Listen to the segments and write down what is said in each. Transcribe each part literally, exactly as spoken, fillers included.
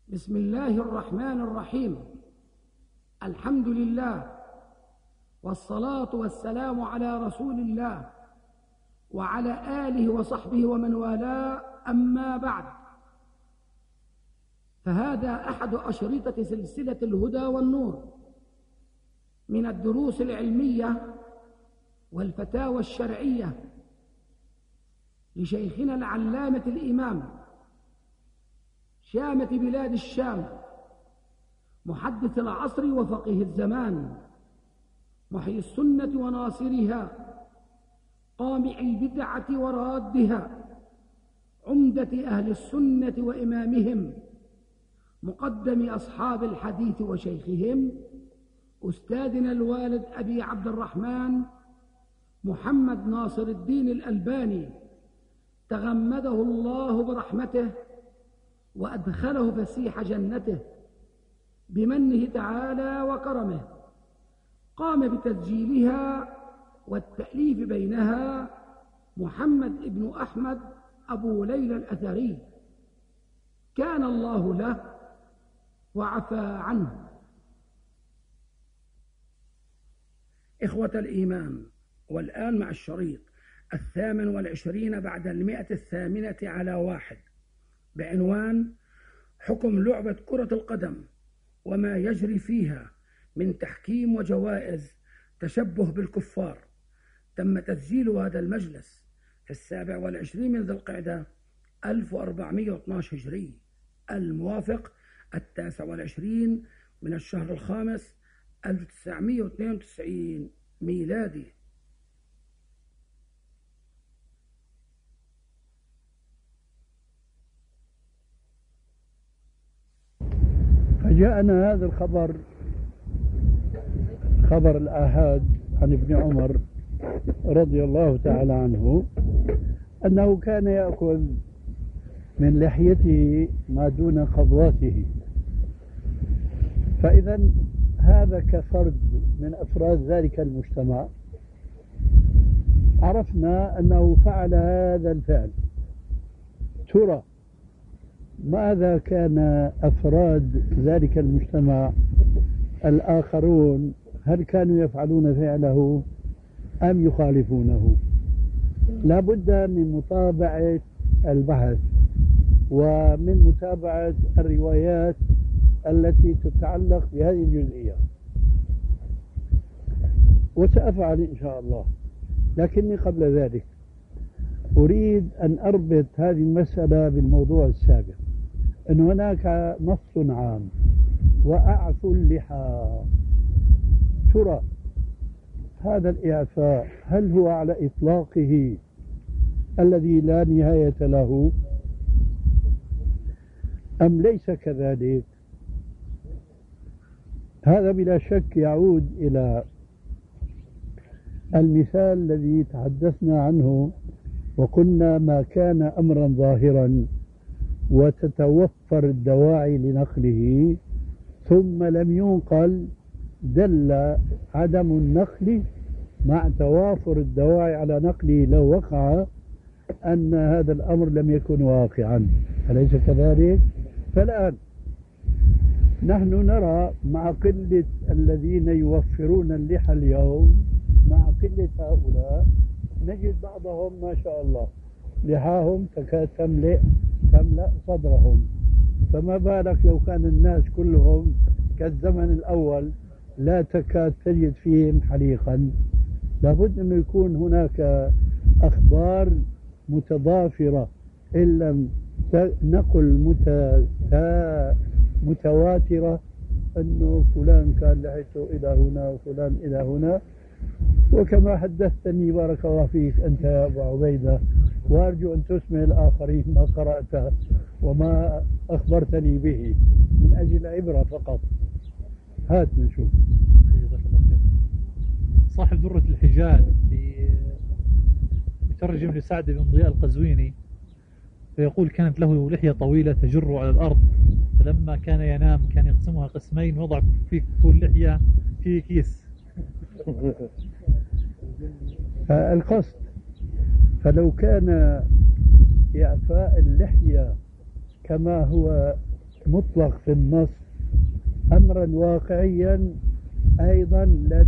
بسم الله الرحمن الرحيم. الحمد لله والصلاة والسلام على رسول الله وعلى آله وصحبه ومن والاه، أما بعد، فهذا أحد أشرطة سلسلة الهدى والنور من الدروس العلمية والفتاوى الشرعية لشيخنا العلامة الإمام شامة بلاد الشام، محدث العصر وفقيه الزمان، محيي السنة وناصرها، قامع البدعة ورادها، عمدة أهل السنة وإمامهم، مقدم أصحاب الحديث وشيخهم، أستاذنا الوالد أبي عبد الرحمن محمد ناصر الدين الألباني، تغمده الله برحمته وأدخله فسيح جنته بمنه تعالى وكرمه. قام بتسجيلها والتأليف بينها محمد ابن أحمد أبو ليلى الأثري، كان الله له وعفى عنه. إخوة الإيمان، والآن مع الشريط الثامن والعشرين بعد المئة الثامنة على واحد، بعنوان حكم لعبة كرة القدم وما يجري فيها من تحكيم وجوائز تشبه بالكفار. تم تسجيل هذا المجلس في السابع والعشرين من ذي القعدة ألف وأربعمائة واثني عشر هجري، الموافق التاسع والعشرين من الشهر الخامس ألف وتسعمائة واثنين وتسعين ميلادي. فجاءنا هذا الخبر، خبر الآحاد عن ابن عمر رضي الله تعالى عنه، أنه كان يأكل من لحيته ما دون قبضته. فإذا هذا كفرد من أفراد ذلك المجتمع عرفنا أنه فعل هذا الفعل. ترى ماذا كان أفراد ذلك المجتمع الآخرون؟ هل كانوا يفعلون فعله أم يخالفونه؟ لا بد من متابعة البحث ومن متابعة الروايات التي تتعلق بهذه الجزئية، وسأفعل إن شاء الله. لكني قبل ذلك أريد أن أربط هذه المسألة بالموضوع السابق، أن هناك نص عام وأعفوا اللحى. ترى هذا الإعفاء هل هو على إطلاقه الذي لا نهاية له أم ليس كذلك؟ هذا بلا شك يعود إلى المثال الذي تحدثنا عنه وقلنا ما كان أمرا ظاهرا وتتوفر الدواعي لنقله ثم لم ينقل، دل عدم النقل مع توافر الدواعي على نقله لو وقع أن هذا الأمر لم يكن واقعا، أليس كذلك؟ فالآن نحن نرى مع قلة الذين يوفرون اللحى اليوم، مع قلة هؤلاء، نجد بعضهم ما شاء الله لحاهم تكاد تملئ تملأ صدرهم، فما بالك لو كان الناس كلهم كالزمن الأول لا تكاد تجد فيهم حليقا. لابد أن يكون هناك أخبار متضافرة، إن لم نقل متواترة، أنه فلان كان لحيته إلى هنا وفلان إلى هنا. وكما حدثتني بارك الله فيك أنت يا أبو عبيدة، وأرجو أن تسمع الآخرين ما قرأته وما أخبرتني به من أجل عبرة فقط. هات نشوف. صاحب درة الحجاج مترجم لسعد بن ضياء القزويني، فيقول كانت له لحية طويلة تجر على الأرض، فلما كان ينام كان يقسمها قسمين وضع في كل لحية في كيس. القصد، فلو كان إعفاء اللحية كما هو مطلق في النص أمرا واقعيا أيضا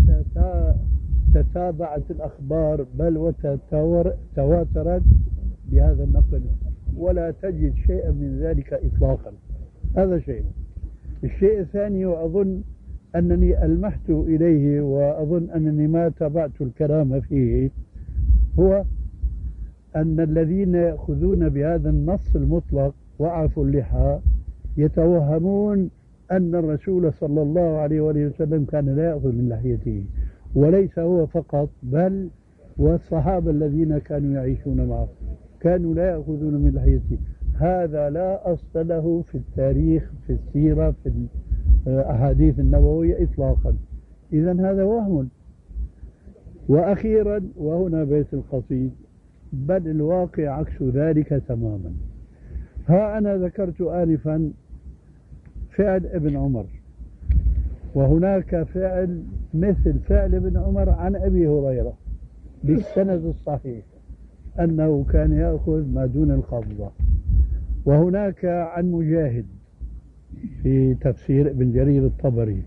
لتتابعت الأخبار بل وتواترت بهذا النقل، ولا تجد شيئا من ذلك إطلاقا. هذا شيء. الشيء الثاني، وأظن أنني ألمحت إليه وأظن أنني ما تابعت الكلام فيه، هو أن الذين يأخذون بهذا النص المطلق وعفوا اللحى يتوهمون أن الرسول صلى الله عليه وآله وسلم كان لا يأخذ من لحيته، وليس هو فقط بل والصحابة الذين كانوا يعيشون معه كانوا لا يأخذون من لحيته. هذا لا أصل له في التاريخ، في السيرة، في الأحاديث النبوية إطلاقا. إذن هذا وهم. وأخيرا، وهنا بيت القصيد، بل الواقع عكس ذلك تماما. ها أنا ذكرت آنفا فعل ابن عمر، وهناك فعل مثل فعل ابن عمر عن أبي هريرة بالسند الصحيح أنه كان يأخذ ما دون القبضة، وهناك عن مجاهد في تفسير ابن جرير الطبري،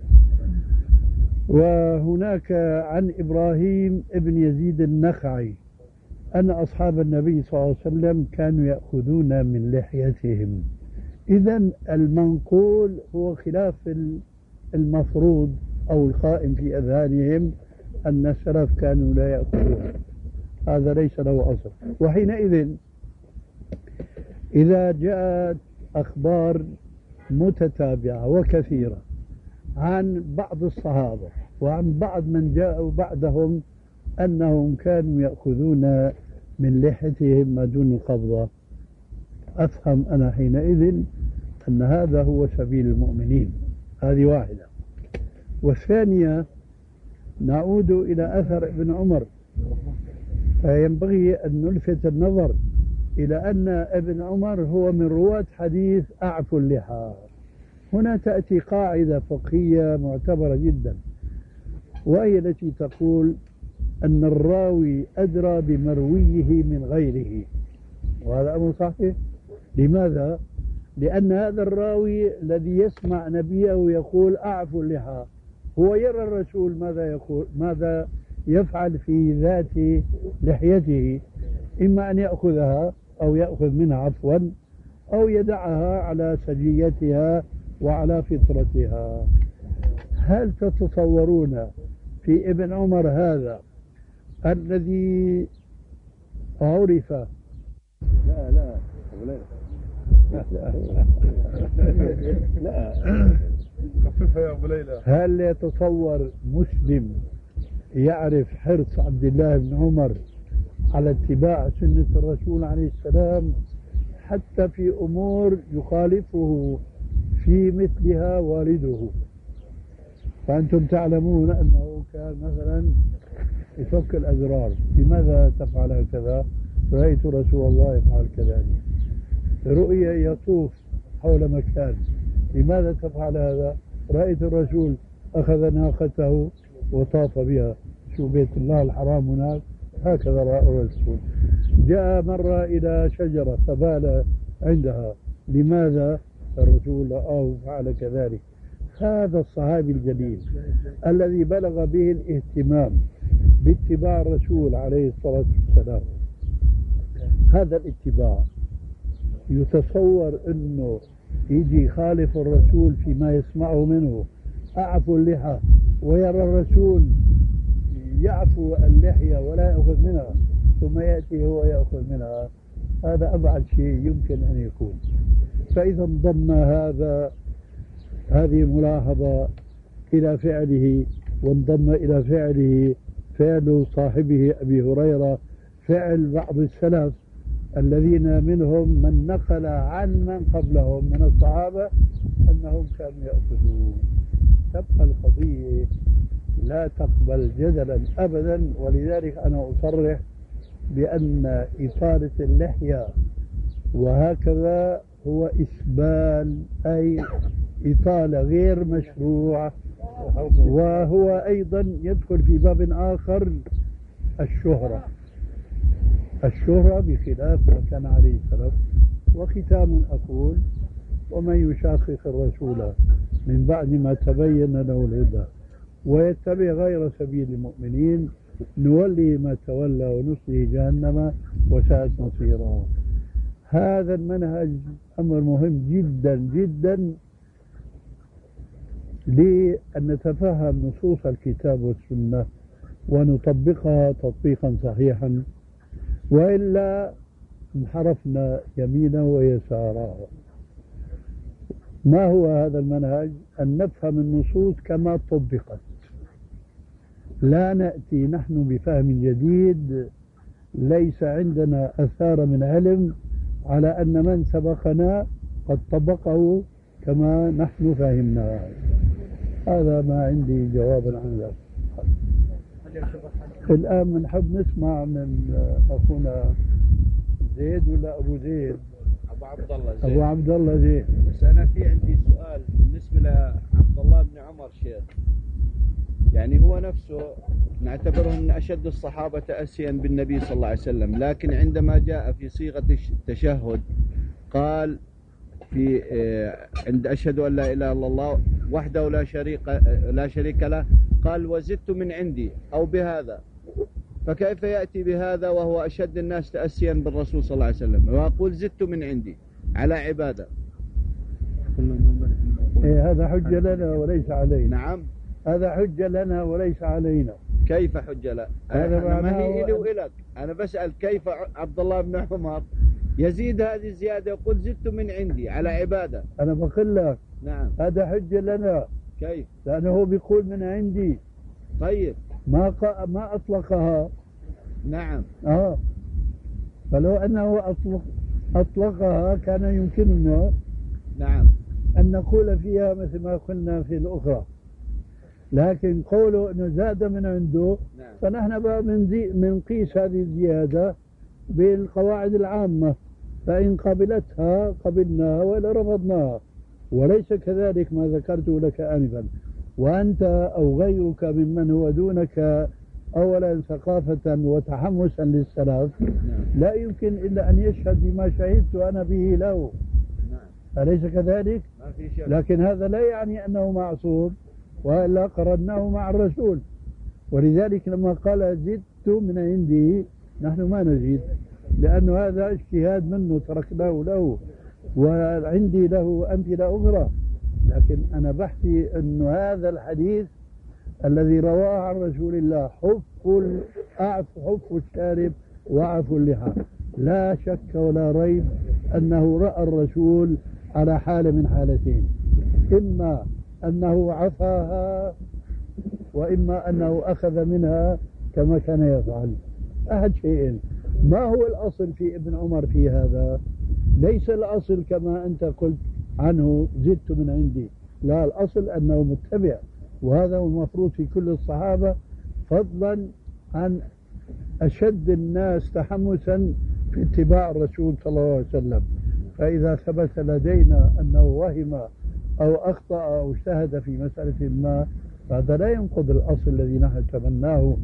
وهناك عن إبراهيم ابن يزيد النخعي أن أصحاب النبي صلى الله عليه وسلم كانوا يأخذون من لحيتهم. إذن المنقول هو خلاف المفروض أو القائم في أذهانهم أن السلف كانوا لا يأخذون. هذا ليس له أصل. وحينئذ إذا جاءت أخبار متتابعة وكثيرة عن بعض الصحابة وعن بعض من جاءوا بعدهم أنهم كانوا يأخذون من لحيتهم ما دون القبضة، أفهم أنا حينئذ أن هذا هو سبيل المؤمنين. هذه واحدة. والثانية، نعود إلى أثر ابن عمر، فينبغي أن نلفت النظر إلى أن ابن عمر هو من رواة حديث أعفوا اللحى. هنا تأتي قاعدة فقهية معتبرة جدا، وهي التي تقول أن الراوي أدرى بمرويه من غيره، وهذا أمر صحيح. لماذا؟ لأن هذا الراوي الذي يسمع نبيه يقول أعفوا اللحى هو يرى الرسول ماذا يقول، ماذا يفعل في ذات لحيته، إما أن يأخذها أو يأخذ منها عفوا أو يدعها على سجيتها وعلى فطرتها. هل تتصورون في ابن عمر هذا الذي عرف لا لا لا لا خففها يا أبو ليلى، هل يتصور مسلم يعرف حرص عبد الله بن عمر على اتباع سنة الرسول عليه السلام حتى في أمور يخالفه في مثلها والده؟ فأنتم تعلمون أنه كان مثلا يفك الأزرار، لماذا تفعل هكذا؟ رأيت رسول الله يفعل كذلك. رؤيا يطوف حول مكان، لماذا تفعل هذا؟ رأيت الرسول أخذ ناقته وطاف بها، شو بيت الله الحرام هناك، هكذا رأى الرسول. جاء مرة إلى شجرة فبال عندها، لماذا؟ الرسول أو فعل كذلك. هذا الصحابي الجليل الذي بلغ به الاهتمام باتباع الرسول عليه الصلاة والسلام، هذا الاتباع يتصور أنه يجي خالف الرسول فيما يسمعه منه أعفو اللحى، ويرى الرسول يعفو اللحية ولا يأخذ منها ثم يأتي هو يأخذ منها؟ هذا أبعد شيء يمكن أن يكون. فإذا انضم هذا هذه الملاحظة إلى فعله، وانضم إلى فعله فعل صاحبه أبي هريرة، فعل بعض السلف الذين منهم من نقل عن من قبلهم من الصحابة أنهم كانوا يأخذون. تبقى القضية لا تقبل جدلا أبدا. ولذلك أنا أصرح بأن إطالة اللحية وهكذا هو إسبال، أي إطالة غير مشروعة، وهو أيضا يدخل في باب آخر، الشهرة. الشهرة بخلاف ما كان عليه السلف. وختام أقول ومن يشاقق الرسول من بعد ما تبين له الهدى ويتبع غير سبيل المؤمنين نولي ما تولى ونصله جهنم وساءت مصيرا. هذا المنهج أمر مهم جدا جدا لأن نتفهم نصوص الكتاب والسنة ونطبقها تطبيقا صحيحا، وإلا انحرفنا يمينا ويسارا. ما هو هذا المنهج؟ أن نفهم النصوص كما طبقت، لا نأتي نحن بفهم جديد ليس عندنا أثار من علم على أن من سبقنا قد طبقه كما نحن فهمناه. هذا ما عندي جوابا عن ذلك. الآن بنحب نسمع من أخونا زيد ولا أبو زيد؟ أبو عبد الله زيد. أبو عبد الله زيد. بس أنا في عندي سؤال بالنسبة لعبد الله بن عمر شيخ، يعني هو نفسه نعتبره من أشد الصحابة تأسيا بالنبي صلى الله عليه وسلم، لكن عندما جاء في صيغة التشهد قال في عند أشهد أن لا إله إلا الله وحده لا شريك لا شريك له قال وزدت من عندي أو بهذا، فكيف يأتي بهذا وهو أشد الناس تأسيا بالرسول صلى الله عليه وسلم ويقول زدت من عندي على عبادة؟ إيه هذا حجة لنا وليس علينا. نعم هذا حجة لنا وليس علينا. كيف حجة لا؟ أنا ما هي إلي وإلك، أنا بسأل كيف عبد الله بن عمر يزيد هذه الزيادة يقول زدت من عندي على عبادة؟ أنا بقول لك نعم هذا حجة لنا. كيف؟ لأنه هو بيقول من عندي. طيب ما ق... ما أطلقها. نعم آه فلو أنه أطلق أطلقها كان يمكننا نعم أن نقول فيها مثل ما قلنا في الأخرى، لكن قوله أنه زاد من عنده نعم. فنحن بقى بنقيس هذه الزيادة بالقواعد العامة، فإن قبلتها قبلناها وإلا رفضناها، وليس كذلك ما ذكرته لك آنفا. وأنت أو غيرك ممن هو دونك أولا ثقافة وتحمسا للسلف لا يمكن إلا أن يشهد بما شهدت أنا به له، أليس كذلك؟ لكن هذا لا يعني أنه معصوم، وإلا قرناه مع الرسول. ولذلك لما قال زدت من عندي نحن ما نزيد، لأنه هذا اجتهاد منه تركناه له، وعندي له أمثلة أخرى. لكن أنا بحثي أن هذا الحديث الذي رواه عن رسول الله حف أعف حف الشارب وعف اللحى، لا شك ولا ريب أنه رأى الرسول على حالة من حالتين، إما أنه عفاها وإما أنه أخذ منها كما كان يفعل. أحد شيئين. ما هو الأصل في ابن عمر في هذا؟ ليس الأصل كما أنت قلت عنه زدت من عندي، لا، الأصل أنه متبع، وهذا هو المفروض في كل الصحابة، فضلا عن أشد الناس تحمسا في اتباع الرسول صلى الله عليه وسلم. فإذا ثبت لدينا أنه وهم أو أخطأ أو اجتهد في مسألة ما، فهذا لا ينقض الأصل الذي نحن تبناه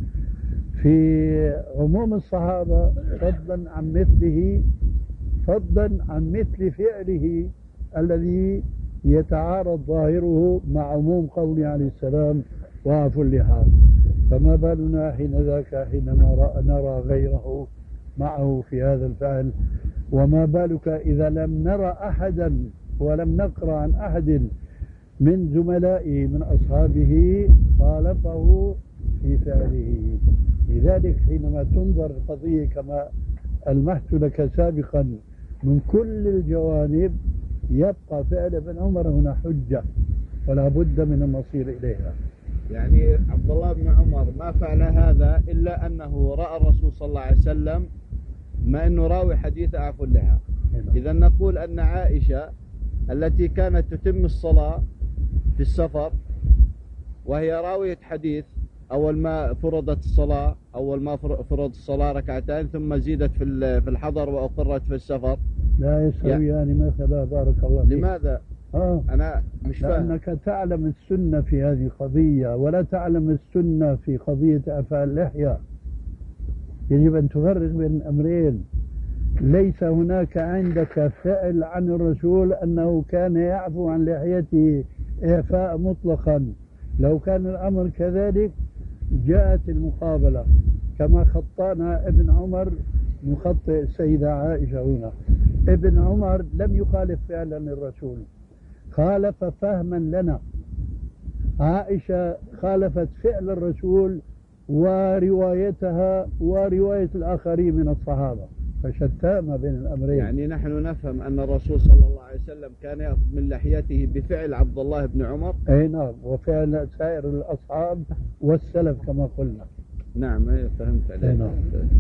في عموم الصحابة، فضلا عن مثله فضلا عن مثل فعله الذي يتعارض ظاهره مع عموم قوله عليه السلام وعفوا اللحى. فما بالنا حين ذاك حينما نرى غيره معه في هذا الفعل، وما بالك إذا لم نرى أحدا ولم نقرأ عن أحد من زملائه من أصحابه خالفه في فعله. لذلك حينما تنظر القضية كما ألمحت لك سابقا من كل الجوانب، يبقى فعل ابن عمر هنا حجة ولا بد من المصير إليها. يعني عبد الله بن عمر ما فعل هذا إلا أنه رأى الرسول صلى الله عليه وسلم، ما أنه راوي حديث أعفو اللحى. إذا نقول أن عائشة التي كانت تتم الصلاة في السفر وهي راوية حديث، أول ما فرضت الصلاة أول ما فرض الصلاة ركعتين ثم زيدت في في الحضر وأقرت في السفر، لا يستويان يعني مثلا. بارك الله فيك. لماذا؟ آه. أنا مش فاهم. لأنك تعلم السنة في هذه القضية ولا تعلم السنة في قضية أعفاء اللحية. يجب أن تفرق بين الأمرين. ليس هناك عندك فعل عن الرسول أنه كان يعفو عن لحيته إعفاء مطلقا. لو كان الأمر كذلك جاءت المقابلة، كما خطأنا ابن عمر مخطئ السيدة عائشة هنا. ابن عمر لم يخالف فعلا الرسول، خالف فهما لنا. عائشة خالفت فعل الرسول وروايتها ورواية الآخرين من الصحابة، فشتى ما بين الأمرين. يعني نحن نفهم أن الرسول صلى الله عليه وسلم كان يأخذ من لحيته بفعل عبد الله بن عمر. أي نعم، وفعل سائر الأصحاب والسلف كما قلنا. نعم فهمت عليك. نعم.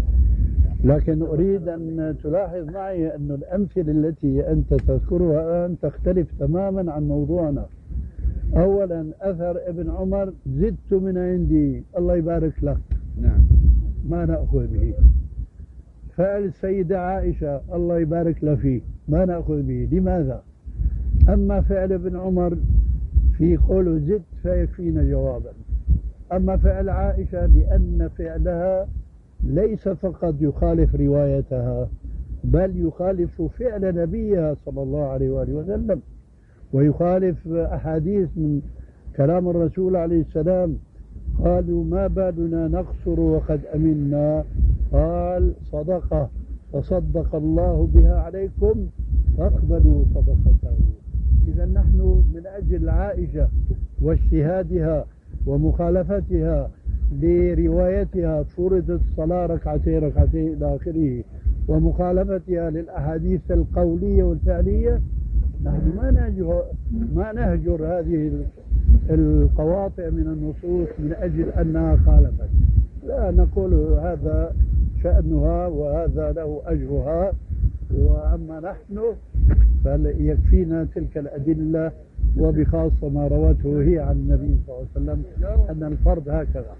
لكن أريد أن تلاحظ معي أن الأمثلة التي أنت تذكرها الآن تختلف تماما عن موضوعنا. أولا أثر ابن عمر زدت من عندي، الله يبارك لك، نعم، ما نأخذ به. فعل السيدة عائشة الله يبارك له فيه، ما نأخذ به. لماذا؟ أما فعل ابن عمر في قوله زدت فيكفينا جوابا. أما فعل عائشة لأن فعلها ليس فقط يخالف روايتها، بل يخالف فعل نبيها صلى الله عليه وآله وسلم، ويخالف أحاديث من كلام الرسول عليه السلام. قالوا ما بالنا نقصر وقد أمنا، قال صدقة فصدق الله بها عليكم فاقبلوا صدقته. إذا نحن من أجل عائشة واجتهادها ومخالفتها لروايتها فرضت الصلاة ركعتين ركعتين إلى آخره، ومخالفتها للأحاديث القولية والفعلية، نحن ما نهجر ما نهجر هذه القواطع من النصوص من أجل أنها خالفت، لا، نقول هذا شأنها وهذا له أجرها، وأما نحن فيكفينا تلك الأدلة، وبخاصة ما روته هي عن النبي صلى الله عليه وسلم أن الفرض هكذا.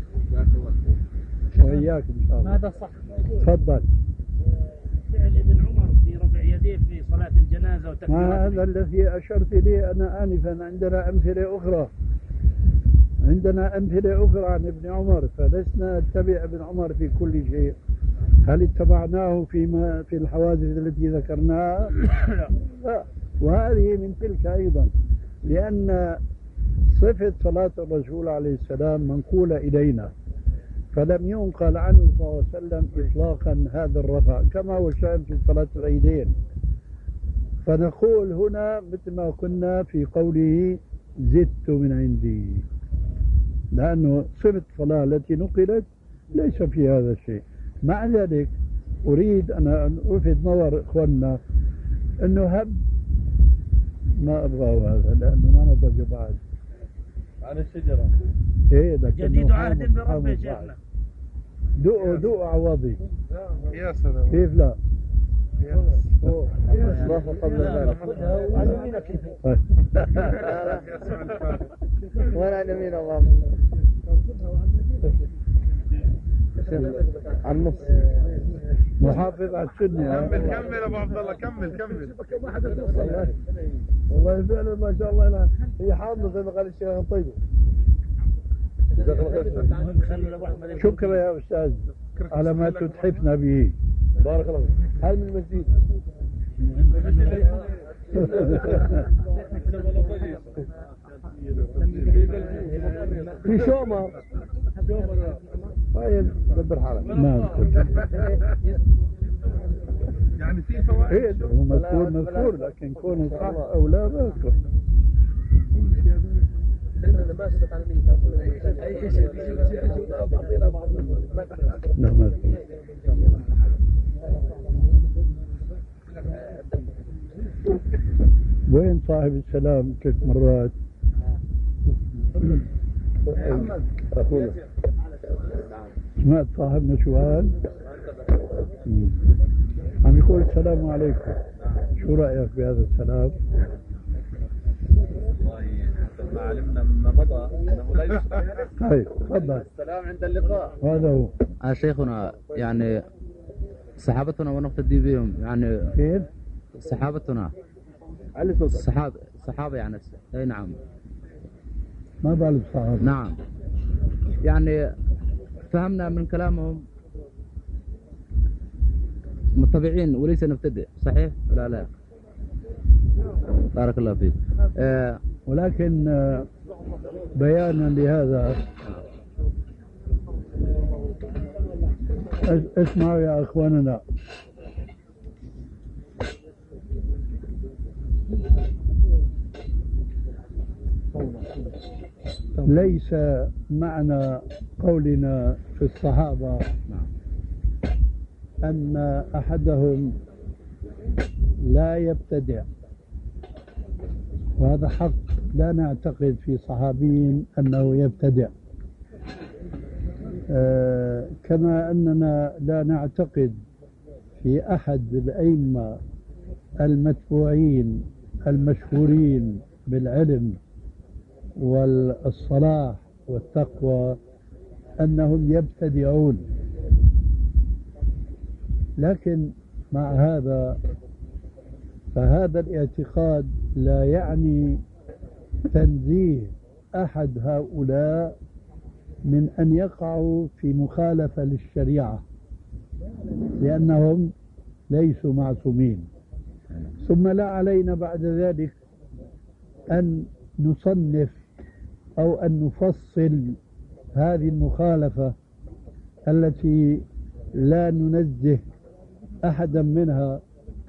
وإياك إن شاء الله. هذا صح. تفضل. فعل ابن عمر في رفع يديه في صلاة الجنازة وتكبيرات. ما هذا الذي أشرت إليه أنا آنفا. عندنا أمثلة أخرى، عندنا أمثلة أخرى عن ابن عمر، فلسنا نتبع ابن عمر في كل شيء. هل اتبعناه فيما في الحوادث التي ذكرناها؟ لا. وهذه من تلك أيضا، لأن صفة صلاة الرسول عليه السلام منقولة إلينا، فلم ينقل عنه صلى الله عليه وسلم إطلاقا هذا الرفع كما هو الشأن في صلاة العيدين. فنقول هنا مثل ما كنا في قوله زدت من عندي، لأنه صفة الصلاة التي نقلت ليس في هذا الشيء. مع ذلك أريد أن ألفت نظر إخواننا أنه هب ما أبغاه هذا، لأنه ما نضج بعد عن الشجرة. إيه جديد عهد برب يا شيخنا. دقوا دقوا عوضي. يا سلام. كيف لا؟ الله قبل ذلك. ولا يمين الله. عن النص. محافظ على السنة. كمل كمل ابو عبد الله، كمل كمل. والله فعلا ما شاء الله لا هي حاضنة زي ما قال الشيخ طيب. شكرا يا أستاذ على ما تتحفنا به. بارك الله. هل من المسجد؟ في شومة. طيب دبر حالك. نعم. يعني في فوائد. هو مذكور مذكور، لكن كونه صح أو لا ما أذكر. نعم أذكر. وين صاحب السلام ثلاث مرات؟ أخونا. سمعت صاحبنا شو قال؟ عم يقول السلام عليكم، شو رأيك بهذا السلام؟ والله حسب ما علمنا مما مضى انه لا يشرع. طيب تفضل. السلام عند اللقاء. هذا هو. آه شيخنا، يعني صحابتنا ونقتدي بهم، يعني كيف؟ صحابتنا علي صوتك. صحابة صحابة يعني اي نعم. ما بعرف صحابة. نعم، يعني فهمنا من كلامهم متبعين وليس نبتدئ، صحيح ولا لا؟ بارك الله فيك. آه ولكن آه بيانا لهذا اسمعوا يا اخواننا، ليس معنى قولنا في الصحابة أن أحدهم لا يبتدع، وهذا حق، لا نعتقد في صحابي أنه يبتدع، آه كما أننا لا نعتقد في أحد الأئمة المتبوعين المشهورين بالعلم والصلاح والتقوى أنهم يبتدعون. لكن مع هذا فهذا الاعتقاد لا يعني تنزيه أحد هؤلاء من أن يقعوا في مخالفة للشريعة، لأنهم ليسوا معصومين. ثم لا علينا بعد ذلك أن نصنف أو أن نفصل هذه المخالفة التي لا ننزه أحدا منها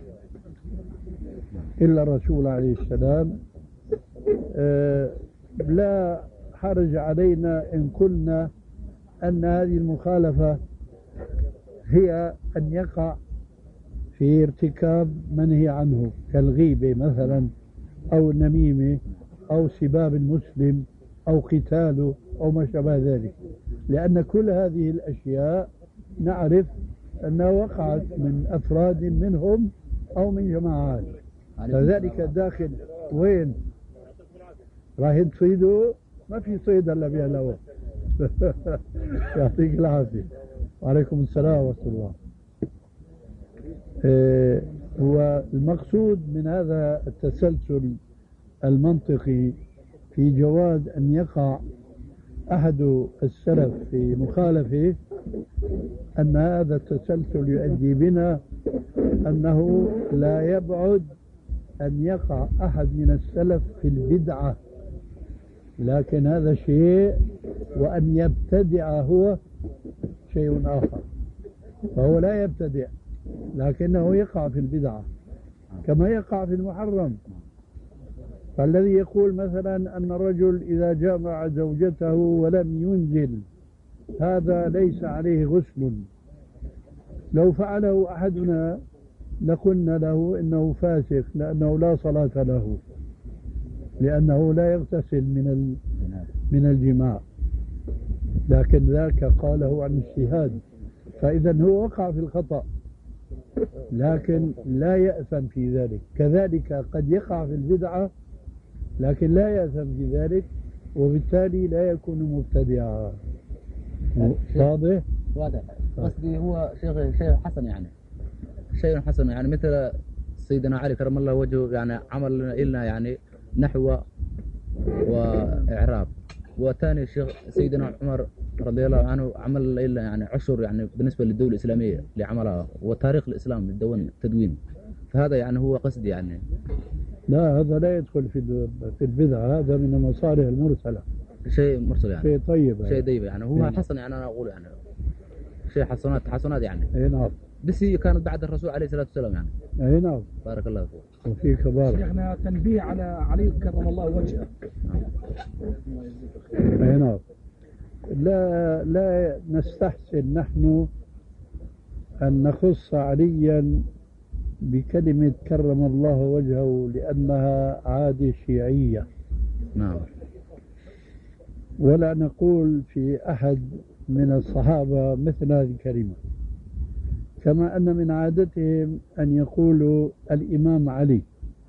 إلا الرسول عليه السلام. آه لا حرج علينا إن قلنا أن هذه المخالفة هي أن يقع في ارتكاب منهي عنه كالغيبة مثلا، أو النميمة، أو سباب المسلم، أو قتاله، أو ما شابه ذلك، لأن كل هذه الأشياء نعرف أنها وقعت من أفراد منهم أو من جماعات، فذلك داخل وين؟ راهن تصيدوا؟ ما في صيد إلا بها له. يعطيك العافية. وعليكم السلام ورحمة الله. آه هو المقصود من هذا التسلسل المنطقي في جواز أن يقع أحد السلف في مخالفة، أن هذا التسلسل يؤدي بنا أنه لا يبعد أن يقع أحد من السلف في البدعة، لكن هذا شيء، وأن يبتدع هو شيء آخر. فهو لا يبتدع لكنه يقع في البدعة كما يقع في المحرم. فالذي يقول مثلا أن الرجل إذا جامع زوجته ولم ينزل هذا ليس عليه غسل، لو فعله أحدنا لقلنا له إنه فاسق، لأنه لا صلاة له، لأنه لا يغتسل من من الجماع، لكن ذاك قاله عن اجتهاد، فإذا هو وقع في الخطأ لكن لا يأثم في ذلك. كذلك قد يقع في البدعة لكن لا يأثم في ذلك، وبالتالي لا يكون مبتدعا. واضح؟ واضح. قصدي هو شيء شيء حسن، يعني شيء حسن، يعني مثل سيدنا علي كرم الله وجهه، يعني عمل لنا يعني نحو وإعراب، وثاني الشيخ سيدنا عمر رضي الله عنه عمل لنا يعني عشر يعني بالنسبة للدولة الإسلامية اللي عملها، وتاريخ الإسلام الدون تدوين. فهذا يعني هو قصدي يعني. لا، هذا لا يدخل في في البدعة، هذا من المصالح المرسلة، شيء مرسل يعني، شيء طيب، شيء طيب يعني. هو يعني حسن، يعني أنا أقول يعني شيء حسنات حسنات يعني. أي نعم. بس هي كانت بعد الرسول عليه الصلاة والسلام يعني. أي نعم. بارك الله فيك. وفيك بارك. شيخنا تنبيه على علي كرم الله وجهه. أي نعم. لا لا نستحسن نحن أن نخص عليا بكلمة كرم الله وجهه لأنها عادة شيعية. نعم. ولا نقول في أحد من الصحابة مثل هذه الكلمة، كما أن من عادتهم أن يقولوا الإمام علي.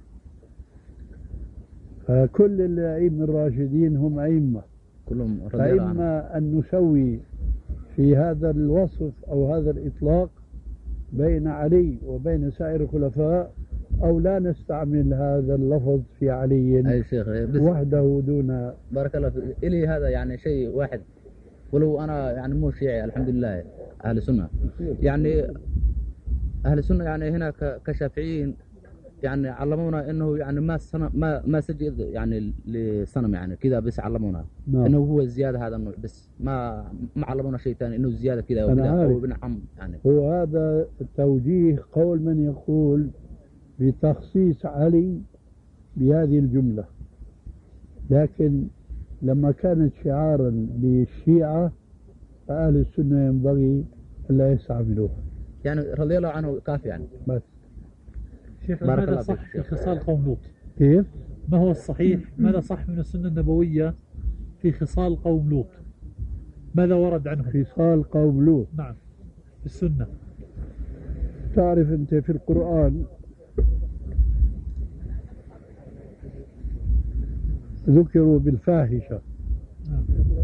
فكل الأئمة الراشدين هم أئمة، كلهم رضي الله عنهم. فإما أن نسوي في هذا الوصف أو هذا الإطلاق بين علي وبين سائر الخلفاء، أو لا نستعمل هذا اللفظ في علي أي شيخ وحده دون. بارك الله فيك. إلي هذا يعني شيء واحد، ولو أنا يعني مو شيعي الحمد لله أهل سنة، يعني أهل السنة يعني هنا كشافعيين يعني علمونا إنه يعني ما صنم ما ما سجد يعني لصنم يعني كذا بس علمونا نعم. إنه هو الزيادة هذا النوع بس ما ما علمونا شيء ثاني إنه الزيادة كذا أنا عارف. وبنعم يعني هو هذا التوجيه قول من يقول بتخصيص علي بهذه الجملة، لكن لما كانت شعارا للشيعة فأهل السنة ينبغي ألا يستعملوها يعني رضي الله عنه كافي يعني. بس شيخ ماذا صح في خصال قوم لوط؟ كيف؟ ما هو الصحيح؟ ماذا صح من السنة النبوية في خصال قوم لوط؟ ماذا ورد عنه؟ خصال قوم لوط. نعم في السنة. تعرف أنت في القرآن ذكروا بالفاحشة. نعم.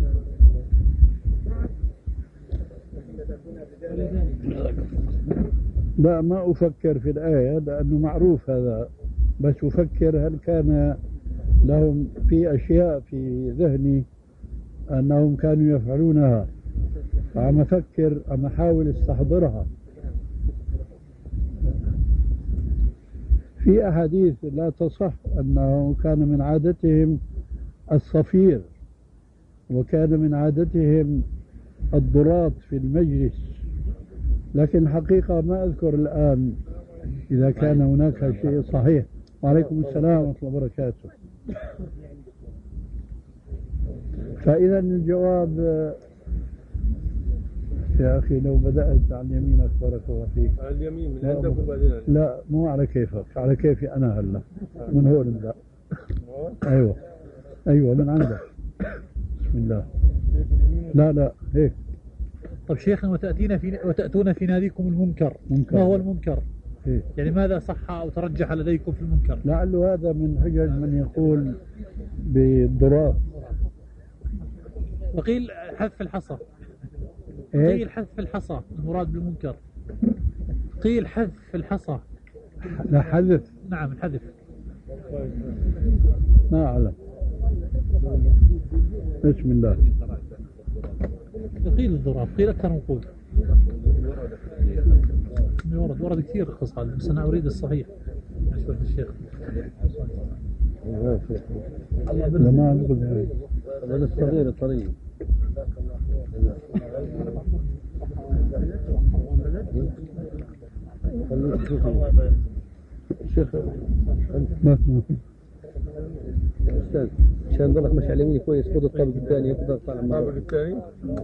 لا ما أفكر في الآية لأنه معروف هذا، بس أفكر هل كان لهم في أشياء في ذهني أنهم كانوا يفعلونها، فعم أفكر عم أحاول استحضرها. في أحاديث لا تصح أنه كان من عادتهم الصفير وكان من عادتهم الضراط في المجلس، لكن حقيقة ما أذكر الآن إذا كان هناك شيء صحيح. وعليكم السلام ورحمة الله وبركاته. فإذا الجواب يا أخي لو بدأت عن يمينك بارك الله فيك. على اليمين من عندك وبعدين لا مو على كيفك، على كيفي أنا هلا من هون نبدأ. أيوة أيوة من عندك. بسم الله. لا لا هيك. طب شيخنا وتأتينا في وتأتون في ناديكم المنكر. منكر. ما هو المنكر؟ إيه؟ يعني ماذا صح أو ترجح لديكم في المنكر؟ لعل هذا من حجج من يقول بالضراط. وقيل حذف الحصى. إيه؟ قيل حذف الحصى المراد بالمنكر. قيل حذف الحصى. لا حذف. نعم الحذف. ما أعلم. بسم الله. قيل الضراب، قيل أكثر من قول. ورد ورد كثير خصال، بس أنا أريد الصحيح. أشوف الشيخ. لا ما نقول هذا الصغير الطريق. شيخ أستاذ عشان ضلك ماشي على يميني كويس، خذ الطابق الثاني تقدر تطلع معه. الطابق الثاني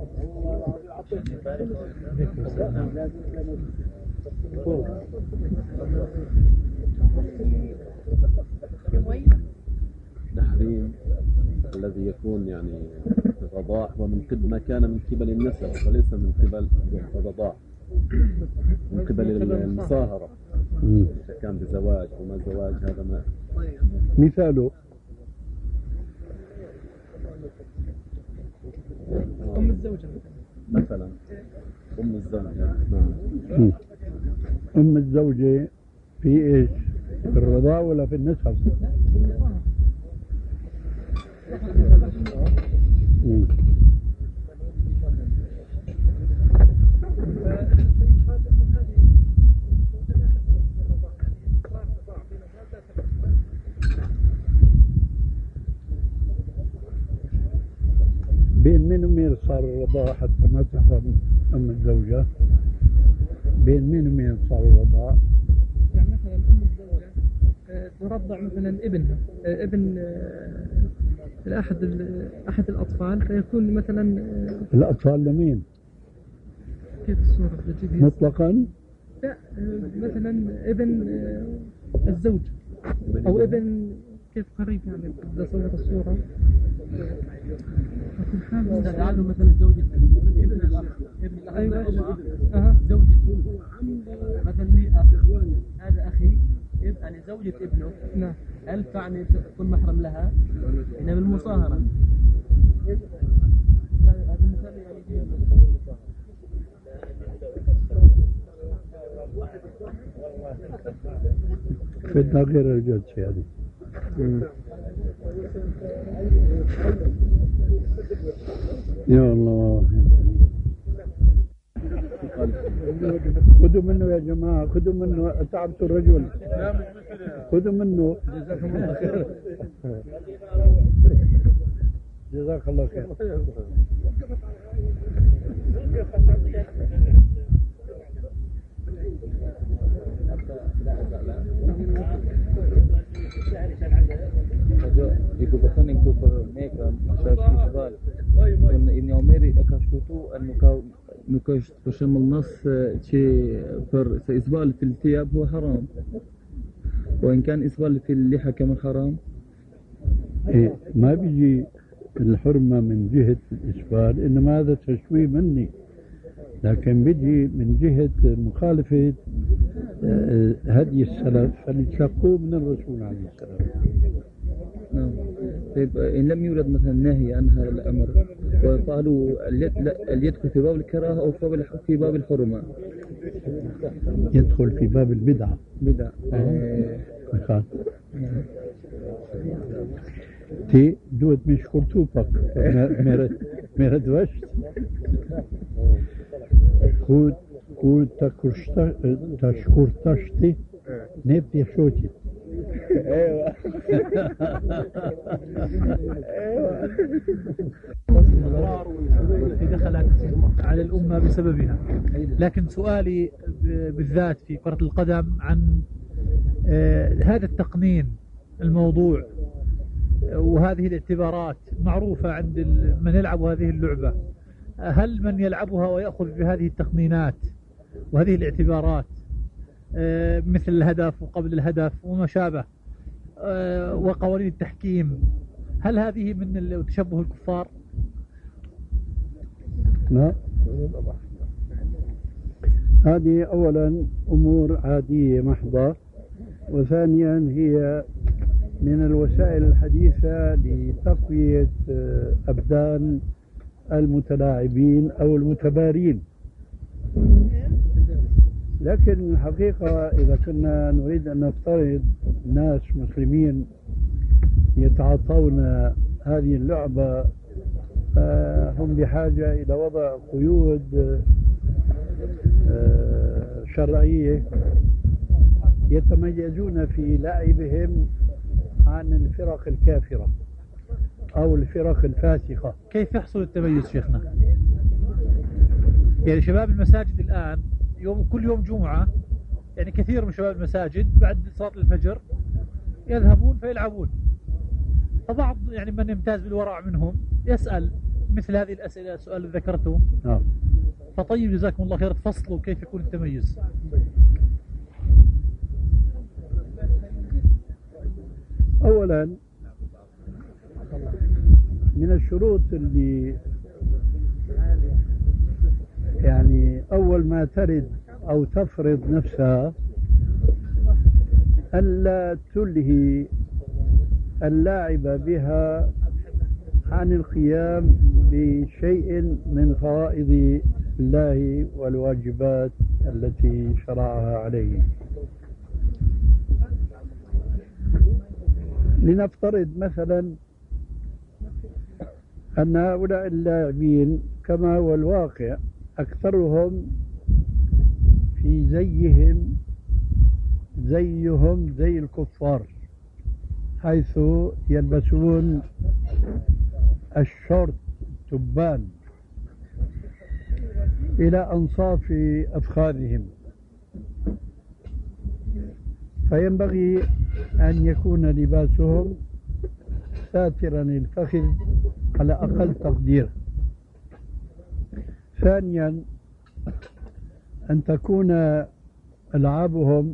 تحريم الذي يكون يعني الرضاع ومن قبل ما كان من قبل النسب وليس من قبل الرضاع، من قبل المصاهرة إذا كان بزواج وما زواج. هذا ما مثاله أم الزوجة مثلا أم الزوجة. نعم. أم الزوجة في إيش؟ في الرضاع ولا في النسب؟ مم. بين مين ومين صار الرضاع حتى ما تحرم أم الزوجة؟ بين مين ومين صار الرضاع؟ يعني مثلا أم الزوجة ترضع مثلا ابنها ابن أحد أحد الأطفال، فيكون مثلا الأطفال لمين؟ كيف الصورة بتجيبها؟ مطلقا؟ لا مثلا ابن الزوج أو ابن كيف قريب يعني إذا صورت الصورة استدعاله مثلا زوجة ابن الأخ ابن الأخ أيوة أه. زوجة مثلا لي أخ هذا أخي يعني زوجة ابنه. نعم. هل تعني تكون محرم لها؟ هنا بالمصاهرة. هذا المثال يعني بدنا غير الجلسة يعني. يا الله. خذوا منه يا جماعة، خذوا منه، تعبتوا الرجل. خذوا منه. جزاكم الله خير. جزاك الله خير. Digo bastante que por meka festival në Omeri e ka shkutu nuk ka nuk është për shembull nas që për se isbal fil thiyab huwa haram وإن كان إسبال في اللحى كمان حرام. إيه ما بيجي الحرمة من جهة الإسبال، إنما هذا تشويه مني، لكن بيجي من جهة مخالفة هدي السلف فليتلقوه من الرسول عليه السلام. نعم. طيب إن لم يورد مثلا نهي عن هذا الأمر وقالوا يدخل في باب الكراهة أو في باب الحرمة؟ يدخل في باب البدعة. بدعة. آه. تي دوت مش خرطوبك مرد مرد وشت خود خود تكرشتا تشكرتشتي نبدي شوتي. ايوه ايوه التي دخلت على الأمة بسببها. لكن سؤالي بالذات في كرة القدم عن هذا التقنين الموضوع وهذه الاعتبارات معروفة عند من يلعب هذه اللعبة. هل من يلعبها ويأخذ بهذه التقنينات وهذه الاعتبارات مثل الهدف وقبل الهدف وما شابه وقوانين التحكيم، هل هذه من تشبه الكفار؟ لا، هذه أولا أمور عادية محضة، وثانيا هي من الوسائل الحديثة لتقوية أبدان المتلاعبين أو المتبارين. لكن الحقيقة إذا كنا نريد أن نفترض ناس مسلمين يتعاطون هذه اللعبة هم بحاجة إلى وضع قيود شرعية يتميزون في لعبهم عن الفرق الكافرة أو الفرق الفاسقة. كيف يحصل التميز شيخنا؟ يعني شباب المساجد الآن يوم كل يوم جمعة، يعني كثير من شباب المساجد بعد صلاة الفجر يذهبون فيلعبون، فبعض يعني من يمتاز بالورع منهم يسأل مثل هذه الأسئلة السؤال اللي ذكرته. نعم. فطيب جزاكم الله خير تفصلوا كيف يكون التميز. أولا من الشروط اللي يعني أول ما ترد أو تفرض نفسها ألا تلهي اللاعب بها عن القيام بشيء من فرائض الله والواجبات التي شرعها عليه. لنفترض مثلا أن هؤلاء اللاعبين كما هو الواقع أكثرهم في زيهم زيهم زي الكفار، حيث يلبسون الشورت تبان إلى أنصاف أفخاذهم، فينبغي أن يكون لباسهم ساترا الفخذ على أقل تقدير. ثانيا أن تكون ألعابهم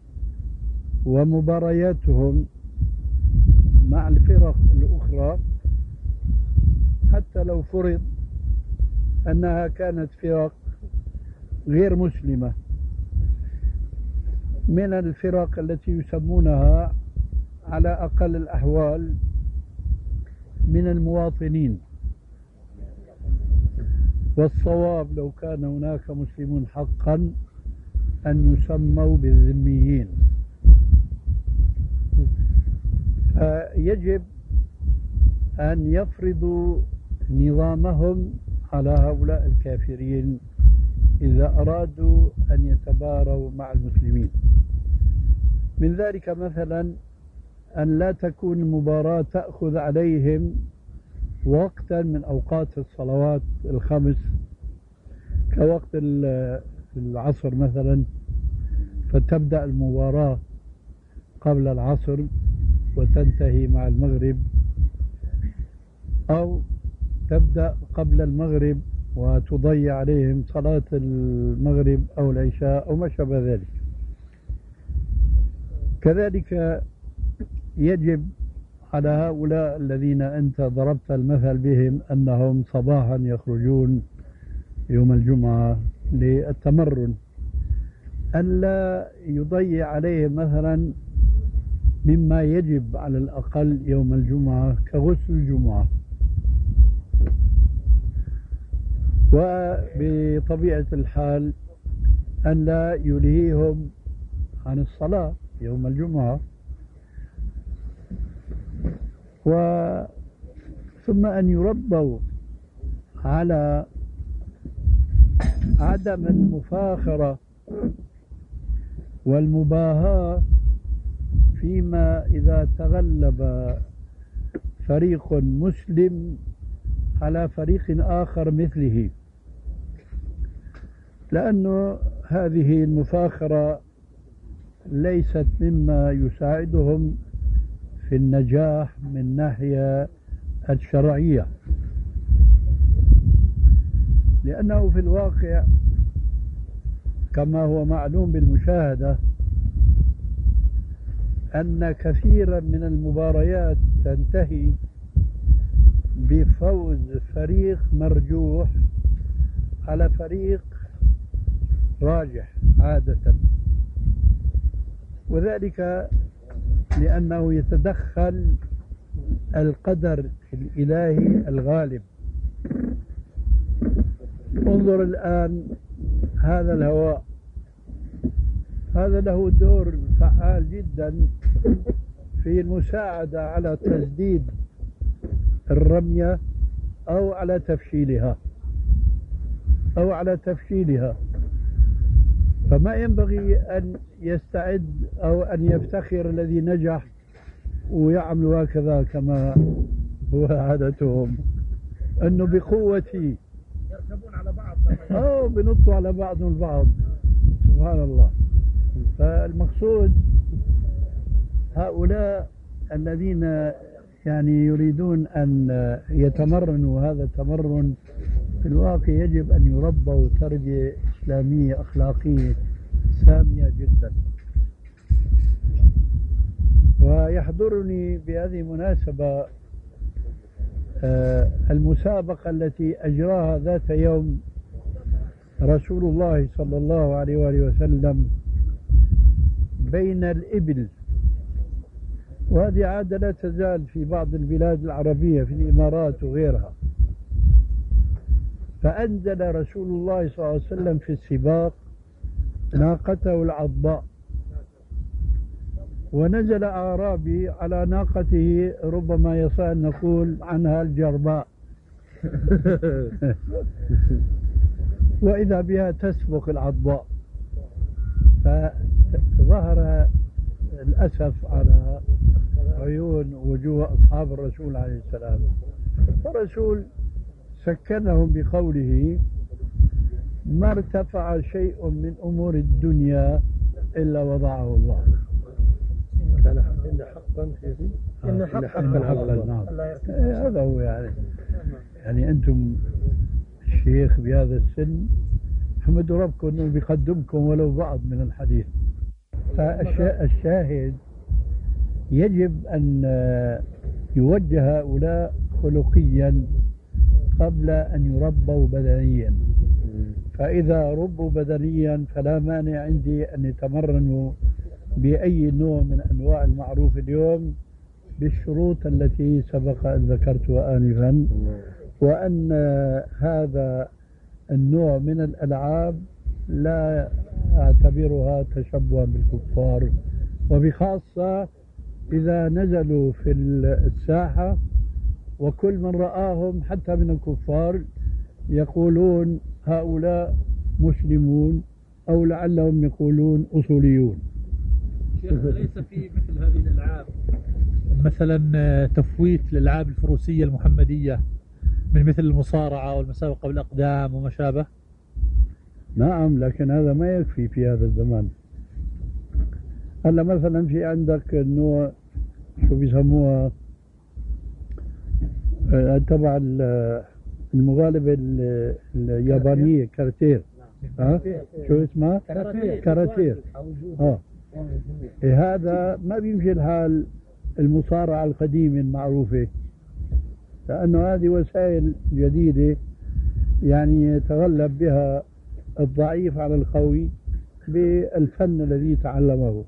ومبارياتهم مع الفرق الأخرى حتى لو فرض أنها كانت فرق غير مسلمة من الفرق التي يسمونها على أقل الأحوال من المواطنين، والصواب لو كان هناك مسلمون حقا أن يسموا بالذميين. فيجب أن يفرضوا نظامهم على هؤلاء الكافرين إذا أرادوا أن يتباروا مع المسلمين. من ذلك مثلا أن لا تكون المباراة تأخذ عليهم وقتا من أوقات الصلوات الخمس كوقت العصر مثلا، فتبدأ المباراة قبل العصر وتنتهي مع المغرب، أو تبدأ قبل المغرب وتضيع عليهم صلاة المغرب أو العشاء أو ما شابه ذلك. كذلك يجب على هؤلاء الذين أنت ضربت المثل بهم أنهم صباحا يخرجون يوم الجمعة للتمرن ألا يضيع عليهم مثلا مما يجب على الأقل يوم الجمعة كغسل الجمعة. وبطبيعة الحال أن لا يلهيهم عن الصلاة يوم الجمعة، و ثم أن يربوا على عدم المفاخرة والمباهاة فيما إذا تغلب فريق مسلم على فريق آخر مثله، لأنه هذه المفاخرة ليست مما يساعدهم في النجاح من ناحية الشرعية، لأنه في الواقع كما هو معلوم بالمشاهدة أن كثيرا من المباريات تنتهي بفوز فريق مرجوح على فريق راجح عادة، وذلك لأنه يتدخل القدر الإلهي الغالب. انظر الآن هذا الهواء، هذا له دور فعال جدا في المساعدة على تسديد الرمية أو على تفشيلها أو على تفشيلها فما ينبغي أن يستعد أو أن يفتخر الذي نجح ويعمل هكذا كما هو عادتهم، أنه بقوتي يركبون على بعض أو بنطوا على بعض البعض. سبحان الله. فالمقصود هؤلاء الذين يعني يريدون أن يتمرنوا هذا التمرن في الواقع يجب أن يربوا تربية إسلامية أخلاقية سامية جدا. ويحضرني بهذه المناسبة المسابقة التي أجراها ذات يوم رسول الله صلى الله عليه وآله وسلم بين الإبل، وهذه عادة لا تزال في بعض البلاد العربية في الإمارات وغيرها. فأنزل رسول الله صلى الله عليه وسلم في السباق ناقته العضباء، ونزل أعرابي على ناقته ربما يصح أن نقول عنها الجرباء وإذا بها تسبق العضباء، فظهر الأسف على عيون وجوه أصحاب الرسول عليه السلام. فالرسول سكنهم بقوله: ما ارتفع شيء من أمور الدنيا إلا وضعه الله. كان إن حقا إن حقا على الله. هذا هو يعني يعني أنتم الشيخ بهذا السن حمدوا ربكم أنه بيقدمكم ولو بعض من الحديث. فالشاهد يجب أن يوجه هؤلاء خلقيا قبل أن يربوا بدنيا، فإذا ربوا بدنيا فلا مانع عندي أن يتمرنوا بأي نوع من أنواع المعروف اليوم بالشروط التي سبق أن ذكرتها آنفا، وأن هذا النوع من الألعاب لا أعتبرها تشبها بالكفار، وبخاصة إذا نزلوا في الساحة وكل من رآهم حتى من الكفار يقولون هؤلاء مسلمون أو لعلهم يقولون أصوليون. ليس في مثل هذه الألعاب مثلا تفويت الألعاب الفروسية المحمدية من مثل المصارعة والمسابقة بالأقدام وما شابه؟ نعم، لكن هذا ما يكفي في هذا الزمان. هلا مثلا في عندك انه شو بيسموها تبع المغالبة اليابانية كاراتيه، ها شو اسمها؟ كاراتيه. اه إيه هذا ما بيمشي الحال المصارعة القديمة المعروفة، لأنه هذه وسائل جديدة يعني يتغلب بها الضعيف على القوي بالفن الذي تعلمه.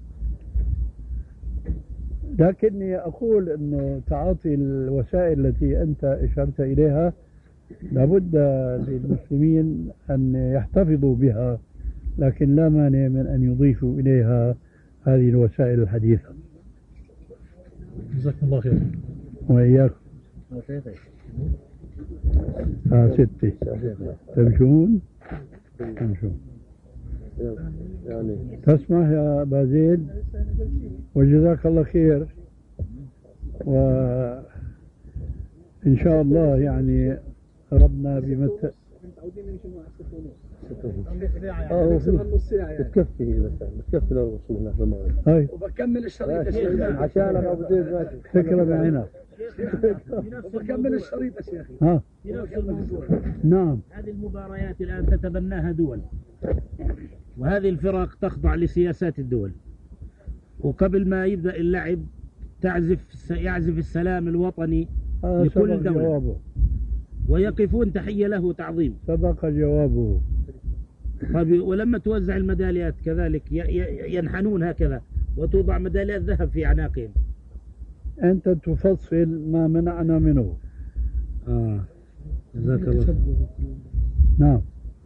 لكني أقول أنه تعاطي الوسائل التي أنت أشرت إليها لابد للمسلمين أن يحتفظوا بها، لكن لا مانع من أن يضيفوا إليها هذه الوسائل الحديثة. جزاكم الله خير. وإياكم. ها ستة تمشون تمشون يعني. تسمح يا أبا زيد، وجزاك الله خير، وإن شاء الله يعني ربنا بمت اه بتكفي بس بتكفي لو وصلنا للمغرب. هاي وبكمل الشريط يا شيخ عشان ابو زيد ماشي فكرة بعينها. وبكمل الشريط يا شيخ. ها في نفس الموضوع. نعم. هذه المباريات الآن تتبناها دول، وهذه الفرق تخضع لسياسات الدول، وقبل ما يبدأ اللعب تعزف يعزف السلام الوطني لكل دولة جوابه. ويقفون تحية له وتعظيم. سبق جوابه. طيب ولما توزع الميداليات كذلك ينحنون هكذا وتوضع ميداليات ذهب في أعناقهم. أنت تفصل ما منعنا منه. آه جزاك الله. نعم.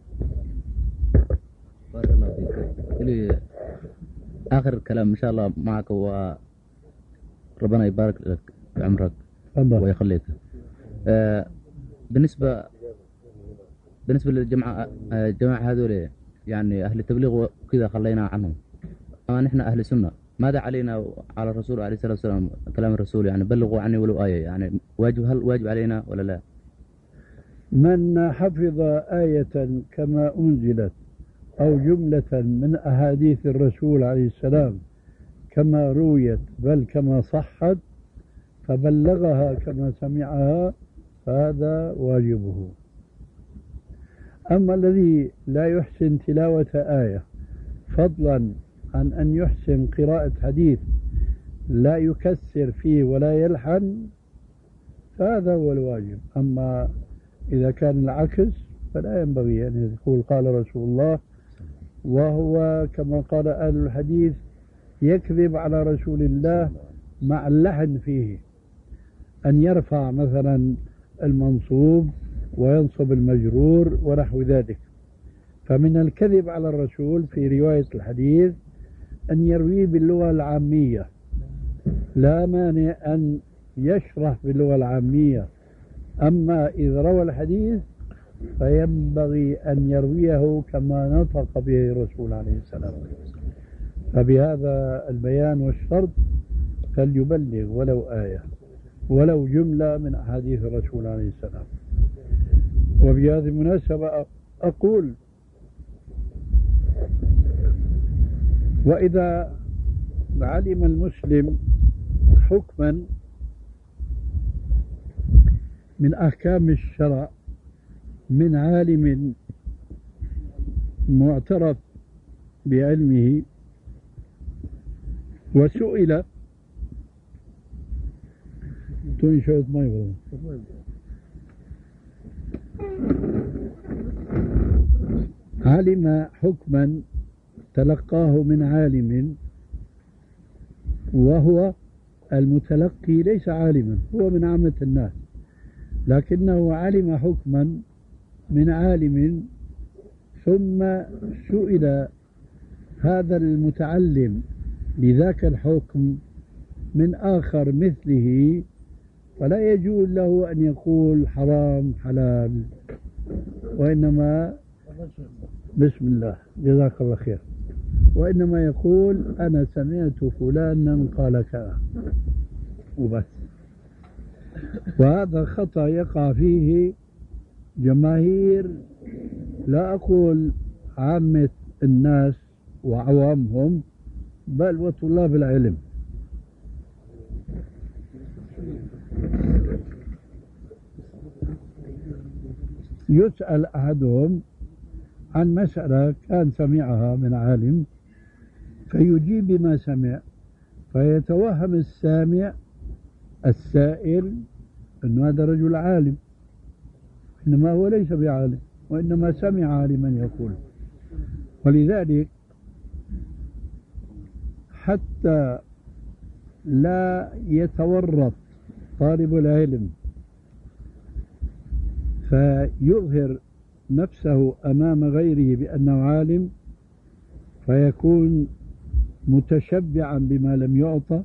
بارك الله فيك. لي آخر كلام إن شاء الله معك، وربنا يبارك لك في عمرك ويخليك. آه بالنسبة بالنسبة للجماعة الجماعة هذول يعني أهل التبليغ وكذا خلينا عنهم، أما نحن أهل السنة ماذا علينا على الرسول عليه الصلاة والسلام؟ كلام الرسول يعني بلغوا عني ولو آية، يعني واجب، هل واجب علينا ولا لا؟ من حفظ آية كما أنزلت أو جملة من أحاديث الرسول عليه السلام كما رويت بل كما صحت فبلغها كما سمعها فهذا واجبه. أما الذي لا يحسن تلاوة آية فضلا عن أن يحسن قراءة حديث لا يكسر فيه ولا يلحن فهذا هو الواجب. أما إذا كان العكس فلا ينبغي أن يقول قال رسول الله، وهو كما قال أهل الحديث يكذب على رسول الله مع اللحن فيه، أن يرفع مثلا المنصوب وينصب المجرور ونحو ذلك. فمن الكذب على الرسول في رواية الحديث أن يرويه باللغة العامية، لا مانع أن يشرح باللغة العامية، أما إذا روى الحديث فينبغي أن يرويه كما نطق به الرسول عليه السلام. فبهذا البيان والشرط فليبلغ ولو آية ولو جملة من أحاديث الرسول عليه السلام. وبهذه المناسبة أقول وإذا علم المسلم حكما من أحكام الشرع من عالم معترف بعلمه وسئل تنشأت ما يقولون علم حكما تلقاه من عالم وهو المتلقي ليس عالما، هو من عامة الناس، لكنه علم حكما من عالم ثم سئل هذا المتعلم لذاك الحكم من آخر مثله، فلا يجوز له أن يقول حرام حلال، وإنما بسم الله جزاك الله خير. وإنما يقول أنا سمعت فلانا قال كذا وبس. وهذا خطأ يقع فيه جماهير، لا أقول عامة الناس وعوامهم، بل وطلاب العلم. يسأل أحدهم عن مسألة كان سمعها من عالم فيجيب بما سمع، فيتوهم السامع السائل أن هذا رجل عالم، إنما هو ليس بعالم، وإنما سمع عالما يقول. ولذلك حتى لا يتورط طالب العلم فيظهر نفسه أمام غيره بأنه عالم، فيكون متشبعا بما لم يعطى،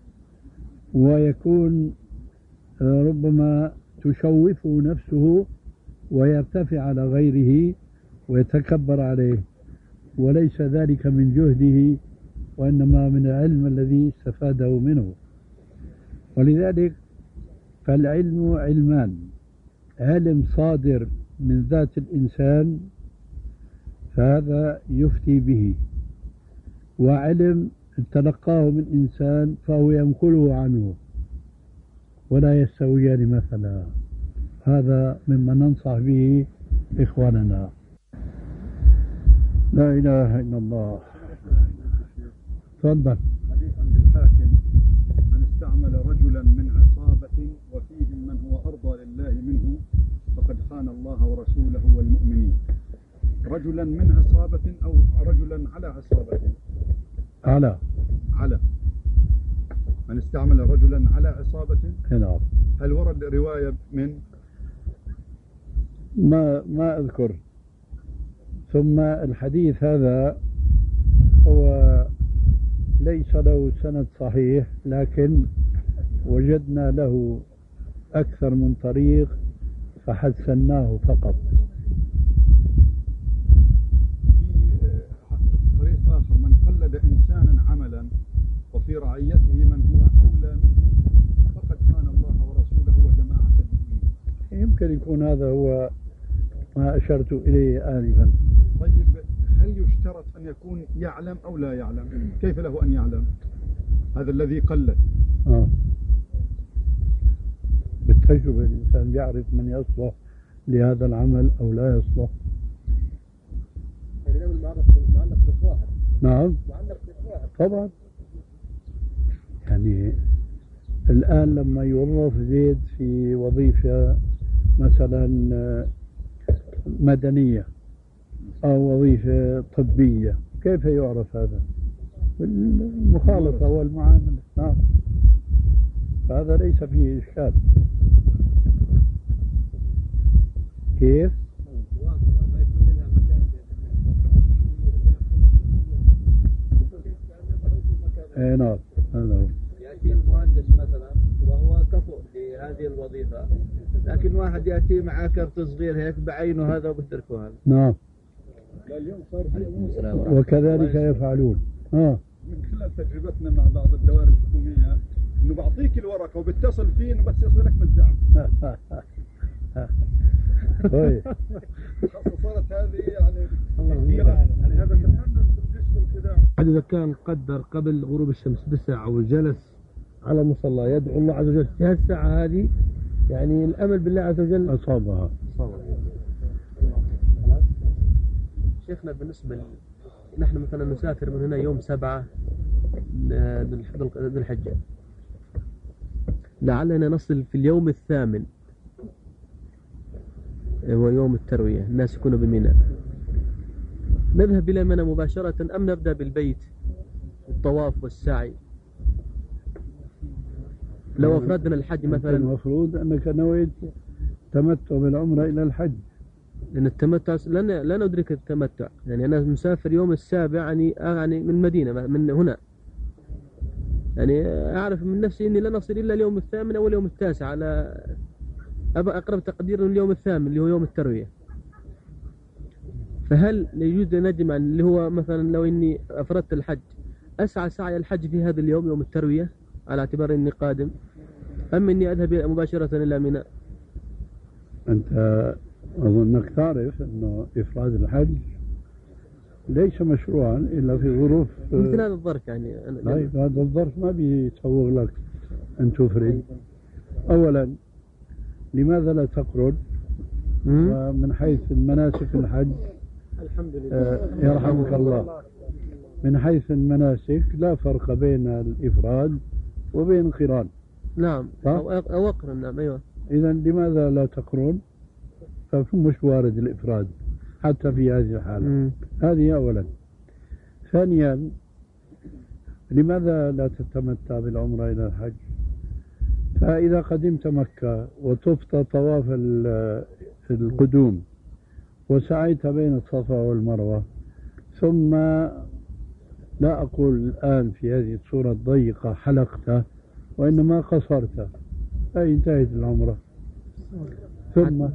ويكون ربما تشوفه نفسه ويرتفع على غيره ويتكبر عليه، وليس ذلك من جهده وإنما من العلم الذي استفاده منه. ولذلك فالعلم علمان: علم صادر من ذات الإنسان فهذا يفتي به، وعلم تلقاه من إنسان فهو ينقله عنه، ولا يستويان مثلا. هذا مما ننصح به إخواننا. لا إله إلا الله. تفضل. حديث عند الحاكم: من استعمل رجلا من عصابة وفيهم من هو أرضى لله منه فقد خان الله ورسوله والمؤمنين. رجلا من عصابة أو رجلا على عصابة؟ على على من استعمل رجلا على عصابة. نعم. هل ورد رواية من ما ما أذكر. ثم الحديث هذا هو ليس له سند صحيح، لكن وجدنا له أكثر من طريق فحسناه فقط. في طريق آخر: من قلد إنسانا عملا وفي رعيته من هو أولى منه فقد خان الله ورسوله وجماعة المؤمنين. يمكن يكون هذا هو ما أشرت إليه آنفا. طيب، هل يشترط أن يكون يعلم أو لا يعلم؟ كيف له أن يعلم هذا الذي قلد؟ آه. بالتجربة الإنسان يعرف من يصلح لهذا العمل أو لا يصلح. يعني معلق معلق بالظاهر. نعم. معلق بالظاهر. طبعا. يعني الآن لما يوظف زيد في وظيفة مثلا مدنية أو وظيفة طبية، كيف يعرف هذا؟ بالمخالطة والمعاملة. نعم. هذا ليس فيه إشكال. كيف؟ اي نعم. يأتي المهندس مثلا وهو كفؤ لهذه الوظيفة، لكن واحد يأتي معه كرت صغير هيك بعينه هذا وبتركه هذا. نعم. اليوم صار وكذلك يفعلون. آه. من خلال تجربتنا مع بعض الدوائر الحكومية انه بعطيك الورقة وبتصل فيه انه بس يصل لك مزاع. طيب. صارت هذه يعني يعني هذا بالنسبة للخداع. إذا كان قدر قبل غروب الشمس بساعة وجلس على مصلى يدعو الله عز وجل في هذه الساعة هذه، يعني الأمل بالله عز وجل أصابها. أصابها. شيخنا بالنسبة ل... نحن مثلا نسافر من هنا يوم سبعة ذي الحجة، لعلنا نصل في اليوم الثامن هو يوم التروية، الناس يكونوا بمنى، نذهب إلى منى مباشرة أم نبدأ بالبيت الطواف والسعي؟ لو أفردنا الحج مثلا. المفروض أنك نويت تمتع بالعمرة إلى الحج، لأن التمتع لن لا ندرك التمتع. يعني أنا مسافر يوم السابع، يعني يعني من مدينة من هنا، يعني أعرف من نفسي إني لن أصل إلا اليوم الثامن أو اليوم التاسع، على أقرب تقدير اليوم الثامن اللي هو يوم التروية. فهل يجوز نجمع اللي هو مثلا لو إني أفردت الحج أسعى سعي الحج في هذا اليوم يوم التروية على اعتبار إني قادم، أم إني أذهب مباشرة إلى منى؟ أنت أظنك تعرف أنه إفراد الحج ليس مشروعا إلا في ظروف مثل هذا الظرف يعني. طيب هذا الظرف ما بيسوغ لك أن تفرد. أولا لماذا لا تقرن؟ ومن حيث المناسك الحج الحمد لله آه يرحمك الله، من حيث المناسك لا فرق بين الإفراد وبين القران. نعم أو أقرن. نعم أيوة. إذا لماذا لا تقرن؟ فمش وارد الإفراد حتى في هذه الحالة. مم. هذه أولا. ثانيا لماذا لا تتمتع بالعمرة إلى الحج؟ فإذا قدمت مكة وطفت طواف القدوم وسعيت بين الصفا والمروة، ثم لا أقول الآن في هذه الصورة الضيقة حلقت، وإنما قصرت، أي انتهت العمرة. ثم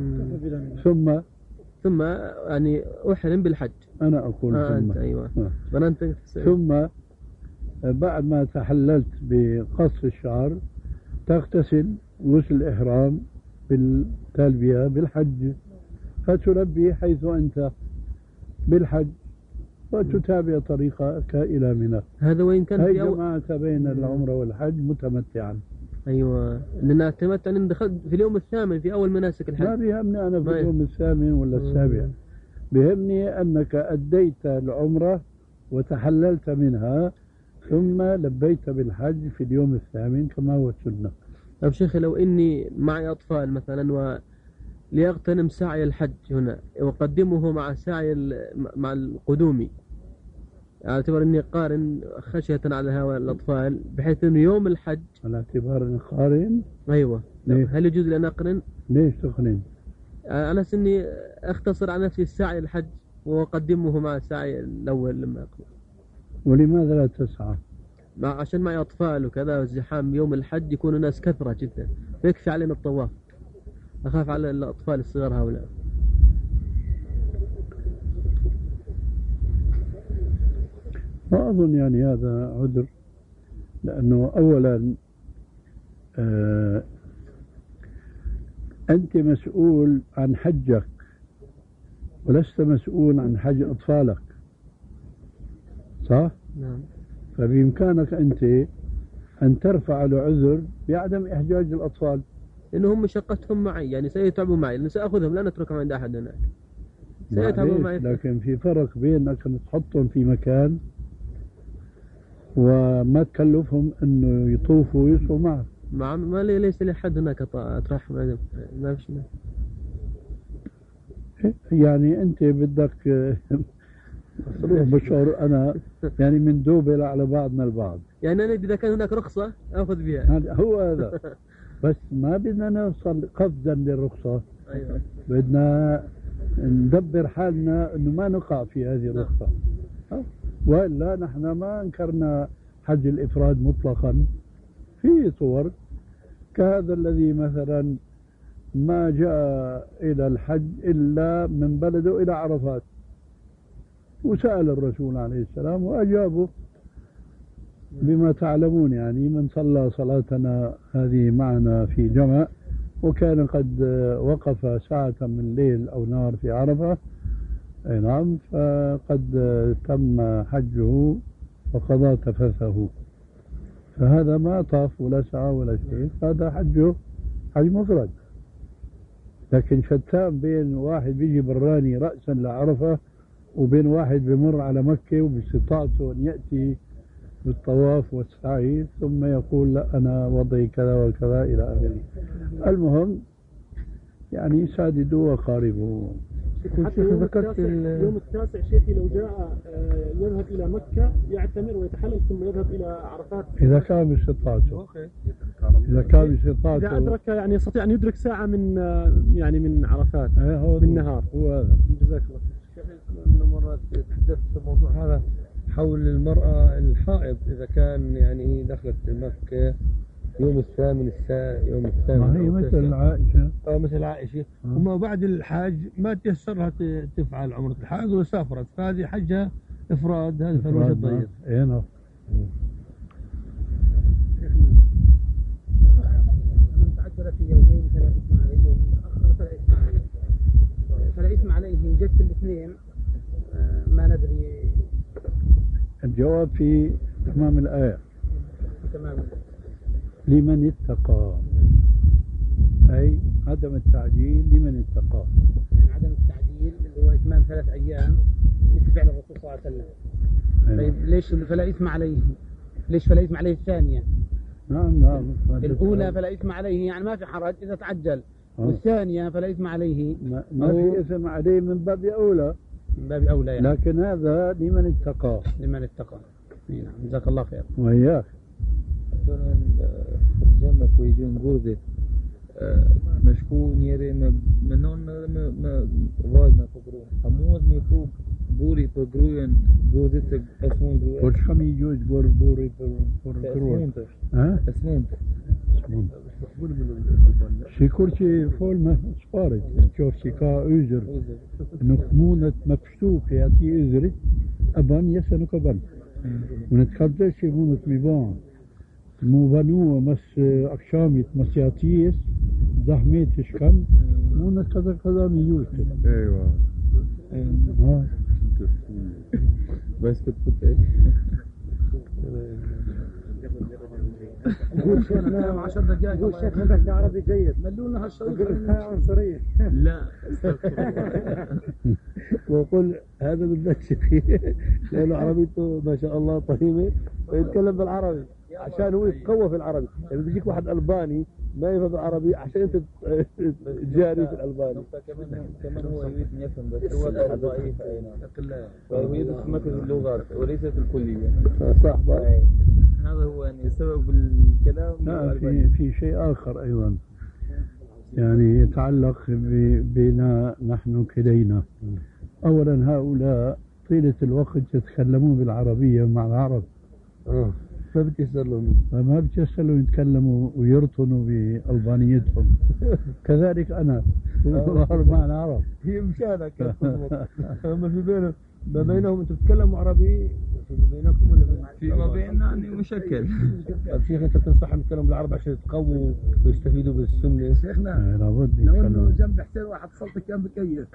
ثم ثم يعني أحرم بالحج. أنا أقول آه ثم أنت أيوة. آه. ثم بعد ما تحللت بقص الشعر تغتسل غسل الإحرام بالتلبية بالحج، فتلبي حيث أنت بالحج وتتابع طريقك إلى منى. هذا وإن كان هي جماعة بين العمرة والحج متمتعا. أيوة، لأن التمتع أن دخلت في اليوم الثامن في أول مناسك الحج. ما بيهمني أنا في اليوم الثامن ولا السابع، بيهمني أنك أديت العمرة وتحللت منها ثم لبيت بالحج في اليوم الثامن كما هو السنة. طيب شيخي، لو إني معي أطفال مثلا وليغتنم سعي الحج هنا وقدمه مع سعي مع القدومي، على اعتبار إني قارن خشية على هؤلاء الأطفال، بحيث إنه يوم الحج على اعتبار إني قارن. أيوة. هل يجوز لي أن أقرن؟ ليش تقرن؟ أنا سني أختصر على نفسي السعي الحج وأقدمه مع السعي الأول لما أقرن. ولماذا لا تسعى؟ عشان معي أطفال وكذا، والزحام يوم الحج يكون الناس كثرة جدا، فيكفي علينا الطواف. أخاف على الأطفال الصغار هؤلاء. ما أظن يعني هذا عذر، لأنه أولا آه أنت مسؤول عن حجك ولست مسؤول عن حج أطفالك، صح؟ نعم. فبإمكانك أنت أن ترفع العذر بعدم إحجاج الأطفال، لأنهم مشقتهم معي، يعني سيتعبوا معي، لأن سأخذهم لا نتركهم عند أحد هناك، سيتعبوا معي. لكن في فرق بين أنك تحطهم في مكان وما تكلفهم أنه يطوفوا ويصوا معك. مع ما ليس لي حد هناك أطرحهم، ما فيش. يعني أنت بدك بشعر أنا يعني من دوبل على بعضنا البعض، يعني أنا إذا كان هناك رخصة أخذ بها. هو هذا. بس ما بدنا نوصل قفزا للرخصة. أيوة. بدنا ندبر حالنا أنه ما نقع في هذه الرخصة. وإلا نحن ما أنكرنا حج الإفراد مطلقا. في صور كهذا الذي مثلا ما جاء إلى الحج إلا من بلده إلى عرفات، وسأل الرسول عليه السلام وأجابه بما تعلمون، يعني من صلى صلاتنا هذه معنا في جمع وكان قد وقف ساعة من ليل أو نهار في عرفة، أي نعم، فقد تم حجه وقضى تفثه، فهذا ما طاف ولا سعى ولا شيء، هذا حجه حج مفرد. لكن شتان بين واحد بيجي براني رأسا لعرفة وبين واحد بمر على مكة وباستطاعته أن يأتي بالطواف والسعي ثم يقول لا أنا وضعي كذا وكذا إلى آخره. المهم يعني ساددوا وقاربوا. حتى يوم التاسع, يوم التاسع شيخي لو جاء يذهب إلى مكة يعتمر ويتحلل ثم يذهب إلى عرفات إذا كان باستطاعته. إذا كان باستطاعته. إذا أدرك يعني يستطيع أن يدرك ساعة من يعني من عرفات بالنهار. هو هذا. جزاك الله خير. كنا مرات تحدثت في الموضوع هذا حول المرأة الحائض، إذا كان يعني دخلت مكة يوم الثامن الساعة يوم الثامن ما هي مثل عائشة أو مثل عائشة وما بعد الحج ما تيسر لها تفعل عمرة الحج وسافرت فهذه حجها إفراد هذا فلوس الضيق. إيه نعم. من تعجل في يومين فلا إثم عليه ومن تأخر فلا إثم عليه. فلا إثم عليه إن جت في الاثنين ما ندري. الجواب في تمام الآية. تمام. لمن اتقى أي عدم التعجيل لمن اتقى. يعني عدم التعجيل اللي هو إتمام ثلاث أيام فعل الرسول صلى الله عليه وسلم. طيب ليش فلا إثم عليه؟ ليش فلا إثم عليه الثانية؟ نعم نعم. الأولى فلا إثم عليه يعني ما في حرج إذا تعجل. أوه. والثانية فلا إثم عليه ما, ما في إثم عليه من باب أولى. من باب أولى يعني. لكن هذا لمن اتقى. لمن اتقى. نعم جزاك الله خير. وإياك. الجامع ويجون بورده مشكو نيري منون ما وازنا فقرون هموز ميفوق بوري فقروين بورده اسمون بوري وش خم يجوز بور بوري فقرون ها اسمون اسمون شيكورتي فول ما سبارت شوف شيكا اوزر نخمونة مبشتوك ياتي اوزرت ابان يسنو كبان ونتخدش مونة ميبان مو بنوه مس أكشاميت مسياتيس زحميت إشكال مو كذا كذا ميوت. أيوة. ها. بس كنت يقول شيخنا عشر دقائق يقول شيخنا بحكي عربي جيد ملونا هالشريط عنصرية. لا. وقل هذا بالنفس فيه لأنه عربيته ما شاء الله طيبة ويتكلم بالعربي. عشان هو يتقوى في العربي يعني بيجيك واحد ألباني ما يفهم العربي عشان انت تجاري في الألباني كمان كمان هو يريد ان يفهم بس هو ضعيف فهو يدرس في مركز اللغات وليس في الكلية صح هذا هو يعني سبب الكلام. لا في في شيء آخر أيضا يعني يتعلق بنا نحن كلينا. أولا هؤلاء طيلة الوقت يتكلمون بالعربية مع العرب ما بتيسر لهم ما بتيسر لهم يتكلموا ويرطنوا بألبانيتهم. كذلك أنا مع العرب هي مشانك هم في بينهم ما بينهم انتم تتكلموا عربي فيما بينكم ولا فيما بيننا يعني مشكل. طيب شيخ انت تنصحهم يتكلموا بالعربي عشان يتقووا ويستفيدوا بالسنة. شيخنا لابد لو انه جنب حسين واحد صلت كان بكيف.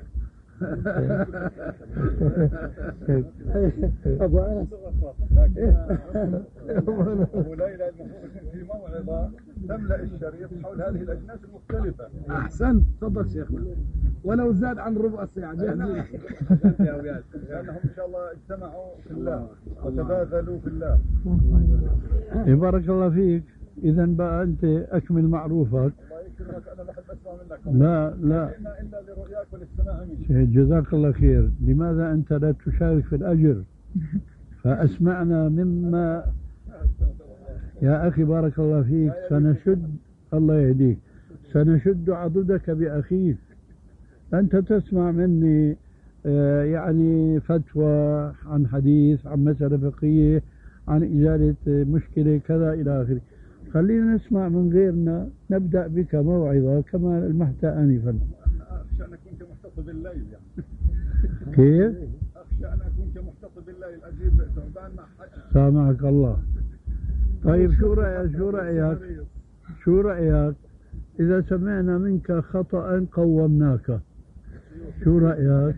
أبو أنس لكن أبو ليلى في موعظة تملأ الشريط حول هذه الأجناس المختلفة. أحسنت تفضل شيخنا ولو زاد عن ربع ساعة لأنهم إن شاء الله اجتمعوا في الله وتباذلوا في الله. بارك الله فيك. إذا بقى أنت أكمل معروفك. الله يكرمك أنا بحب أسمع منك. لا لا إلا لرؤياك والاستماع منك. جزاك الله خير. لماذا أنت لا تشارك في الأجر فأسمعنا مما يا أخي بارك الله فيك. سنشد الله يهديك سنشد عضدك بأخيك. أنت تسمع مني يعني فتوى عن حديث عن مسألة فقهية عن إزالة مشكلة كذا إلى آخره. خلينا نسمع من غيرنا. نبدأ بك موعظة كما المحت آنفا. أخشى أن أكون كمحتطب الليل يعني. كيف؟ أخشى أن أكون كمحتطب الليل أجيب ثعبان مع حجر. سامعك الله. طيب شو رأيك شو رأيك شو رأيك إذا سمعنا منك خطأ قومناك؟ شو رأيك؟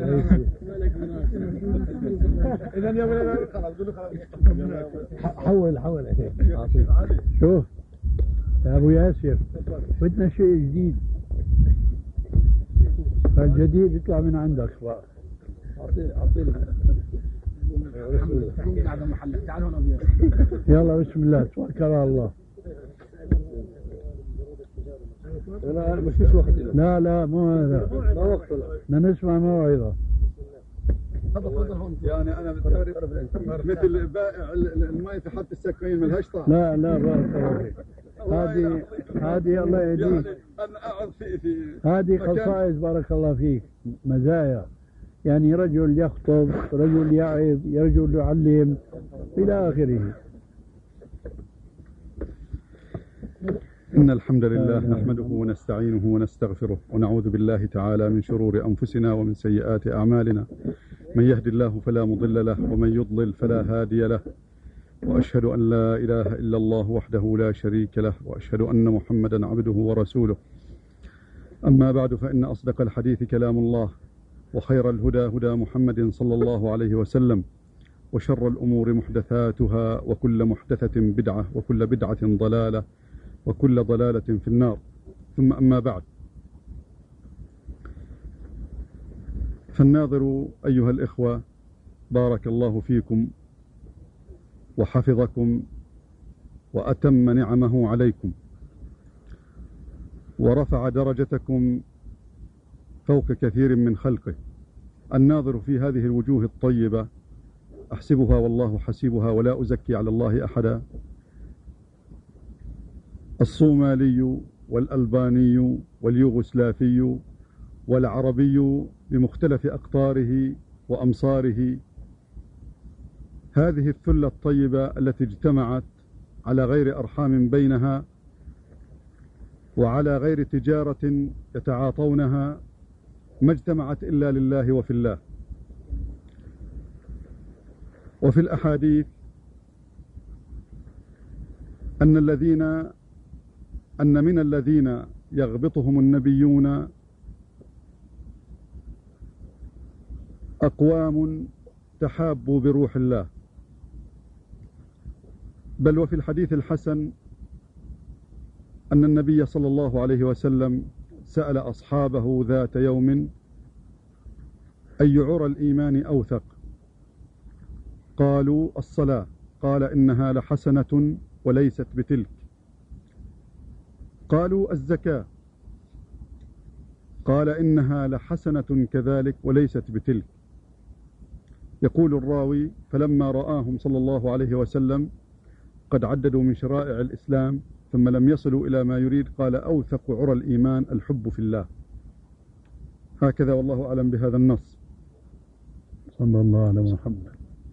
إذا يا ولد خلاص قول خلاص حول حول شوف يا أبو ياسر بدنا شيء جديد فالجديد يطلع من عندك بقى. يلا بسم الله توكل على الله. لا مش مش وقت لا لا مو هذا ما وقته بدنا نسمع موعظة. يعني أنا مثل بائع الماء في حط السكين ملهاش طعم. لا لا بارك الله فيك. هذه هذه الله يهديك هذه خصائص بارك الله فيك مزايا. يعني رجل يخطب رجل يعظ رجل يعلم إلى آخره. إن الحمد لله نحمده ونستعينه ونستغفره ونعوذ بالله تعالى من شرور أنفسنا ومن سيئات أعمالنا. من يهد الله فلا مضل له ومن يضلل فلا هادي له، وأشهد أن لا إله إلا الله وحده لا شريك له، وأشهد أن محمدا عبده ورسوله. أما بعد، فإن أصدق الحديث كلام الله، وخير الهدى هدى محمد صلى الله عليه وسلم، وشر الأمور محدثاتها، وكل محدثة بدعة، وكل بدعة ضلالة، وكل ضلالة في النار. ثم أما بعد، فالناظر أيها الإخوة بارك الله فيكم وحفظكم وأتم نعمه عليكم ورفع درجتكم فوق كثير من خلقه. الناظر في هذه الوجوه الطيبة أحسبها والله حسيبها ولا أزكي على الله أحدا، الصومالي والألباني واليوغوسلافي والعربي بمختلف أقطاره وأمصاره، هذه الثلة الطيبة التي اجتمعت على غير أرحام بينها وعلى غير تجارة يتعاطونها، ما اجتمعت إلا لله وفي الله. وفي الأحاديث أن الذين أن من الذين يغبطهم النبيون أقوام تحابوا بروح الله. بل وفي الحديث الحسن أن النبي صلى الله عليه وسلم سأل أصحابه ذات يوم: أي عرى الإيمان أوثق؟ قالوا: الصلاة. قال: إنها لحسنة وليست بتلك. قالوا: الزكاة. قال: إنها لحسنة كذلك وليست بتلك. يقول الراوي: فلما رآهم صلى الله عليه وسلم قد عددوا من شرائع الإسلام ثم لم يصلوا إلى ما يريد، قال: أوثق عرى الإيمان الحب في الله. هكذا والله أعلم بهذا النص. صلى الله على محمد.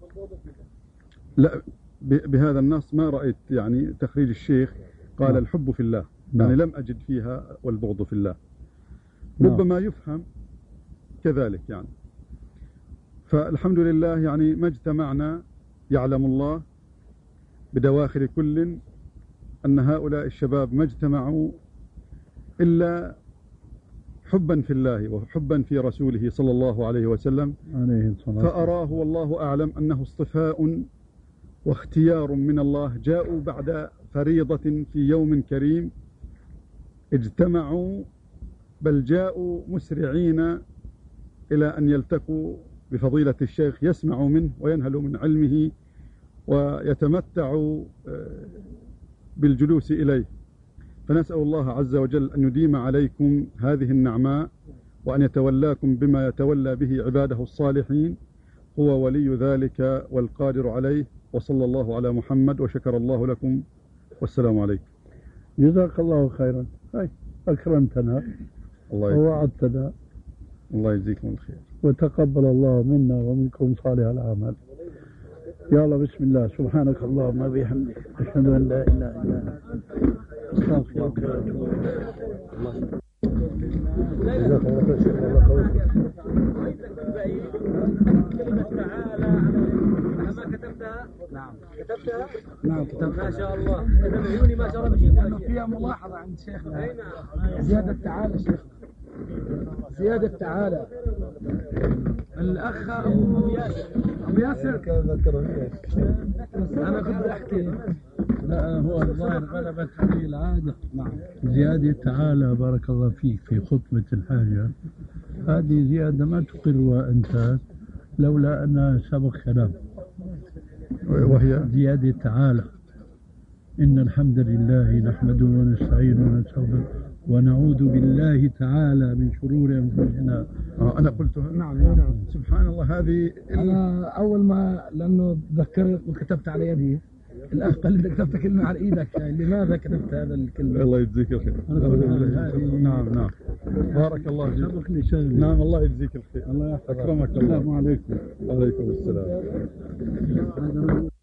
لا، بهذا النص ما رأيت يعني تخريج الشيخ قال نعم. الحب في الله، نعم. يعني لم أجد فيها والبغض في الله، نعم. ربما يفهم كذلك يعني. فالحمد لله يعني ما اجتمعنا، يعلم الله بدواخل كل أن هؤلاء الشباب ما اجتمعوا إلا حبا في الله وحبا في رسوله صلى الله عليه وسلم، فأراه والله أعلم أنه اصطفاء واختيار من الله. جاءوا بعد فريضة في يوم كريم، اجتمعوا بل جاءوا مسرعين إلى أن يلتقوا بفضيلة الشيخ، يسمعوا منه وينهلوا من علمه ويتمتعوا بالجلوس إليه. فنسأل الله عز وجل أن يديم عليكم هذه النعماء وأن يتولاكم بما يتولى به عباده الصالحين، هو ولي ذلك والقادر عليه. وصلى الله على محمد، وشكر الله لكم، والسلام عليكم. جزاك الله خيرا. هاي أكرمتنا ووعدتنا، الله يجزيكم الخير، وتقبل الله منا ومنكم صالح الأعمال. يا الله، بسم الله، سبحانك اللهم وبحمدك، أشهد أن لا إله إلا أنت، أستغفرك وأتوب إليك. جزاك الله خير شيخ، الله يقويك. ما كتبتها؟ نعم كتبتها؟ نعم كتبتها. ما شاء الله، إذا بعيوني ما شاء الله بشيء. فيها ملاحظة عند شيخنا. زيادة تعالى شيخ، زيادة تعالى. الأخ أبو ياسر، أبو ياسر أنا كنت أحكي. لا، هو الظاهر غلبت عليه العادة. نعم. زيادة تعالى بارك الله فيك في خطبة الحاجة، هذه زيادة ما تقرها أنت لولا أنها سبق كلام، وهي زيادة تعالى: إن الحمد لله نحمده ونستعينه ونستغفره ونعوذ بالله تعالى من شرور أنفسنا. آه أنا قلتها. نعم نعم. سبحان الله. هذه أنا أول ما لأنه ذكرت وكتبت على يدي، الأخ قال لي كتبت كلمة على إيدك، لماذا كتبت هذا الكلمة؟ الله يجزيك الخير. نعم نعم. بارك الله فيك. نعم الله يجزيك الخير. الله يحفظك. أكرمك الله. السلام عليكم. وعليكم السلام.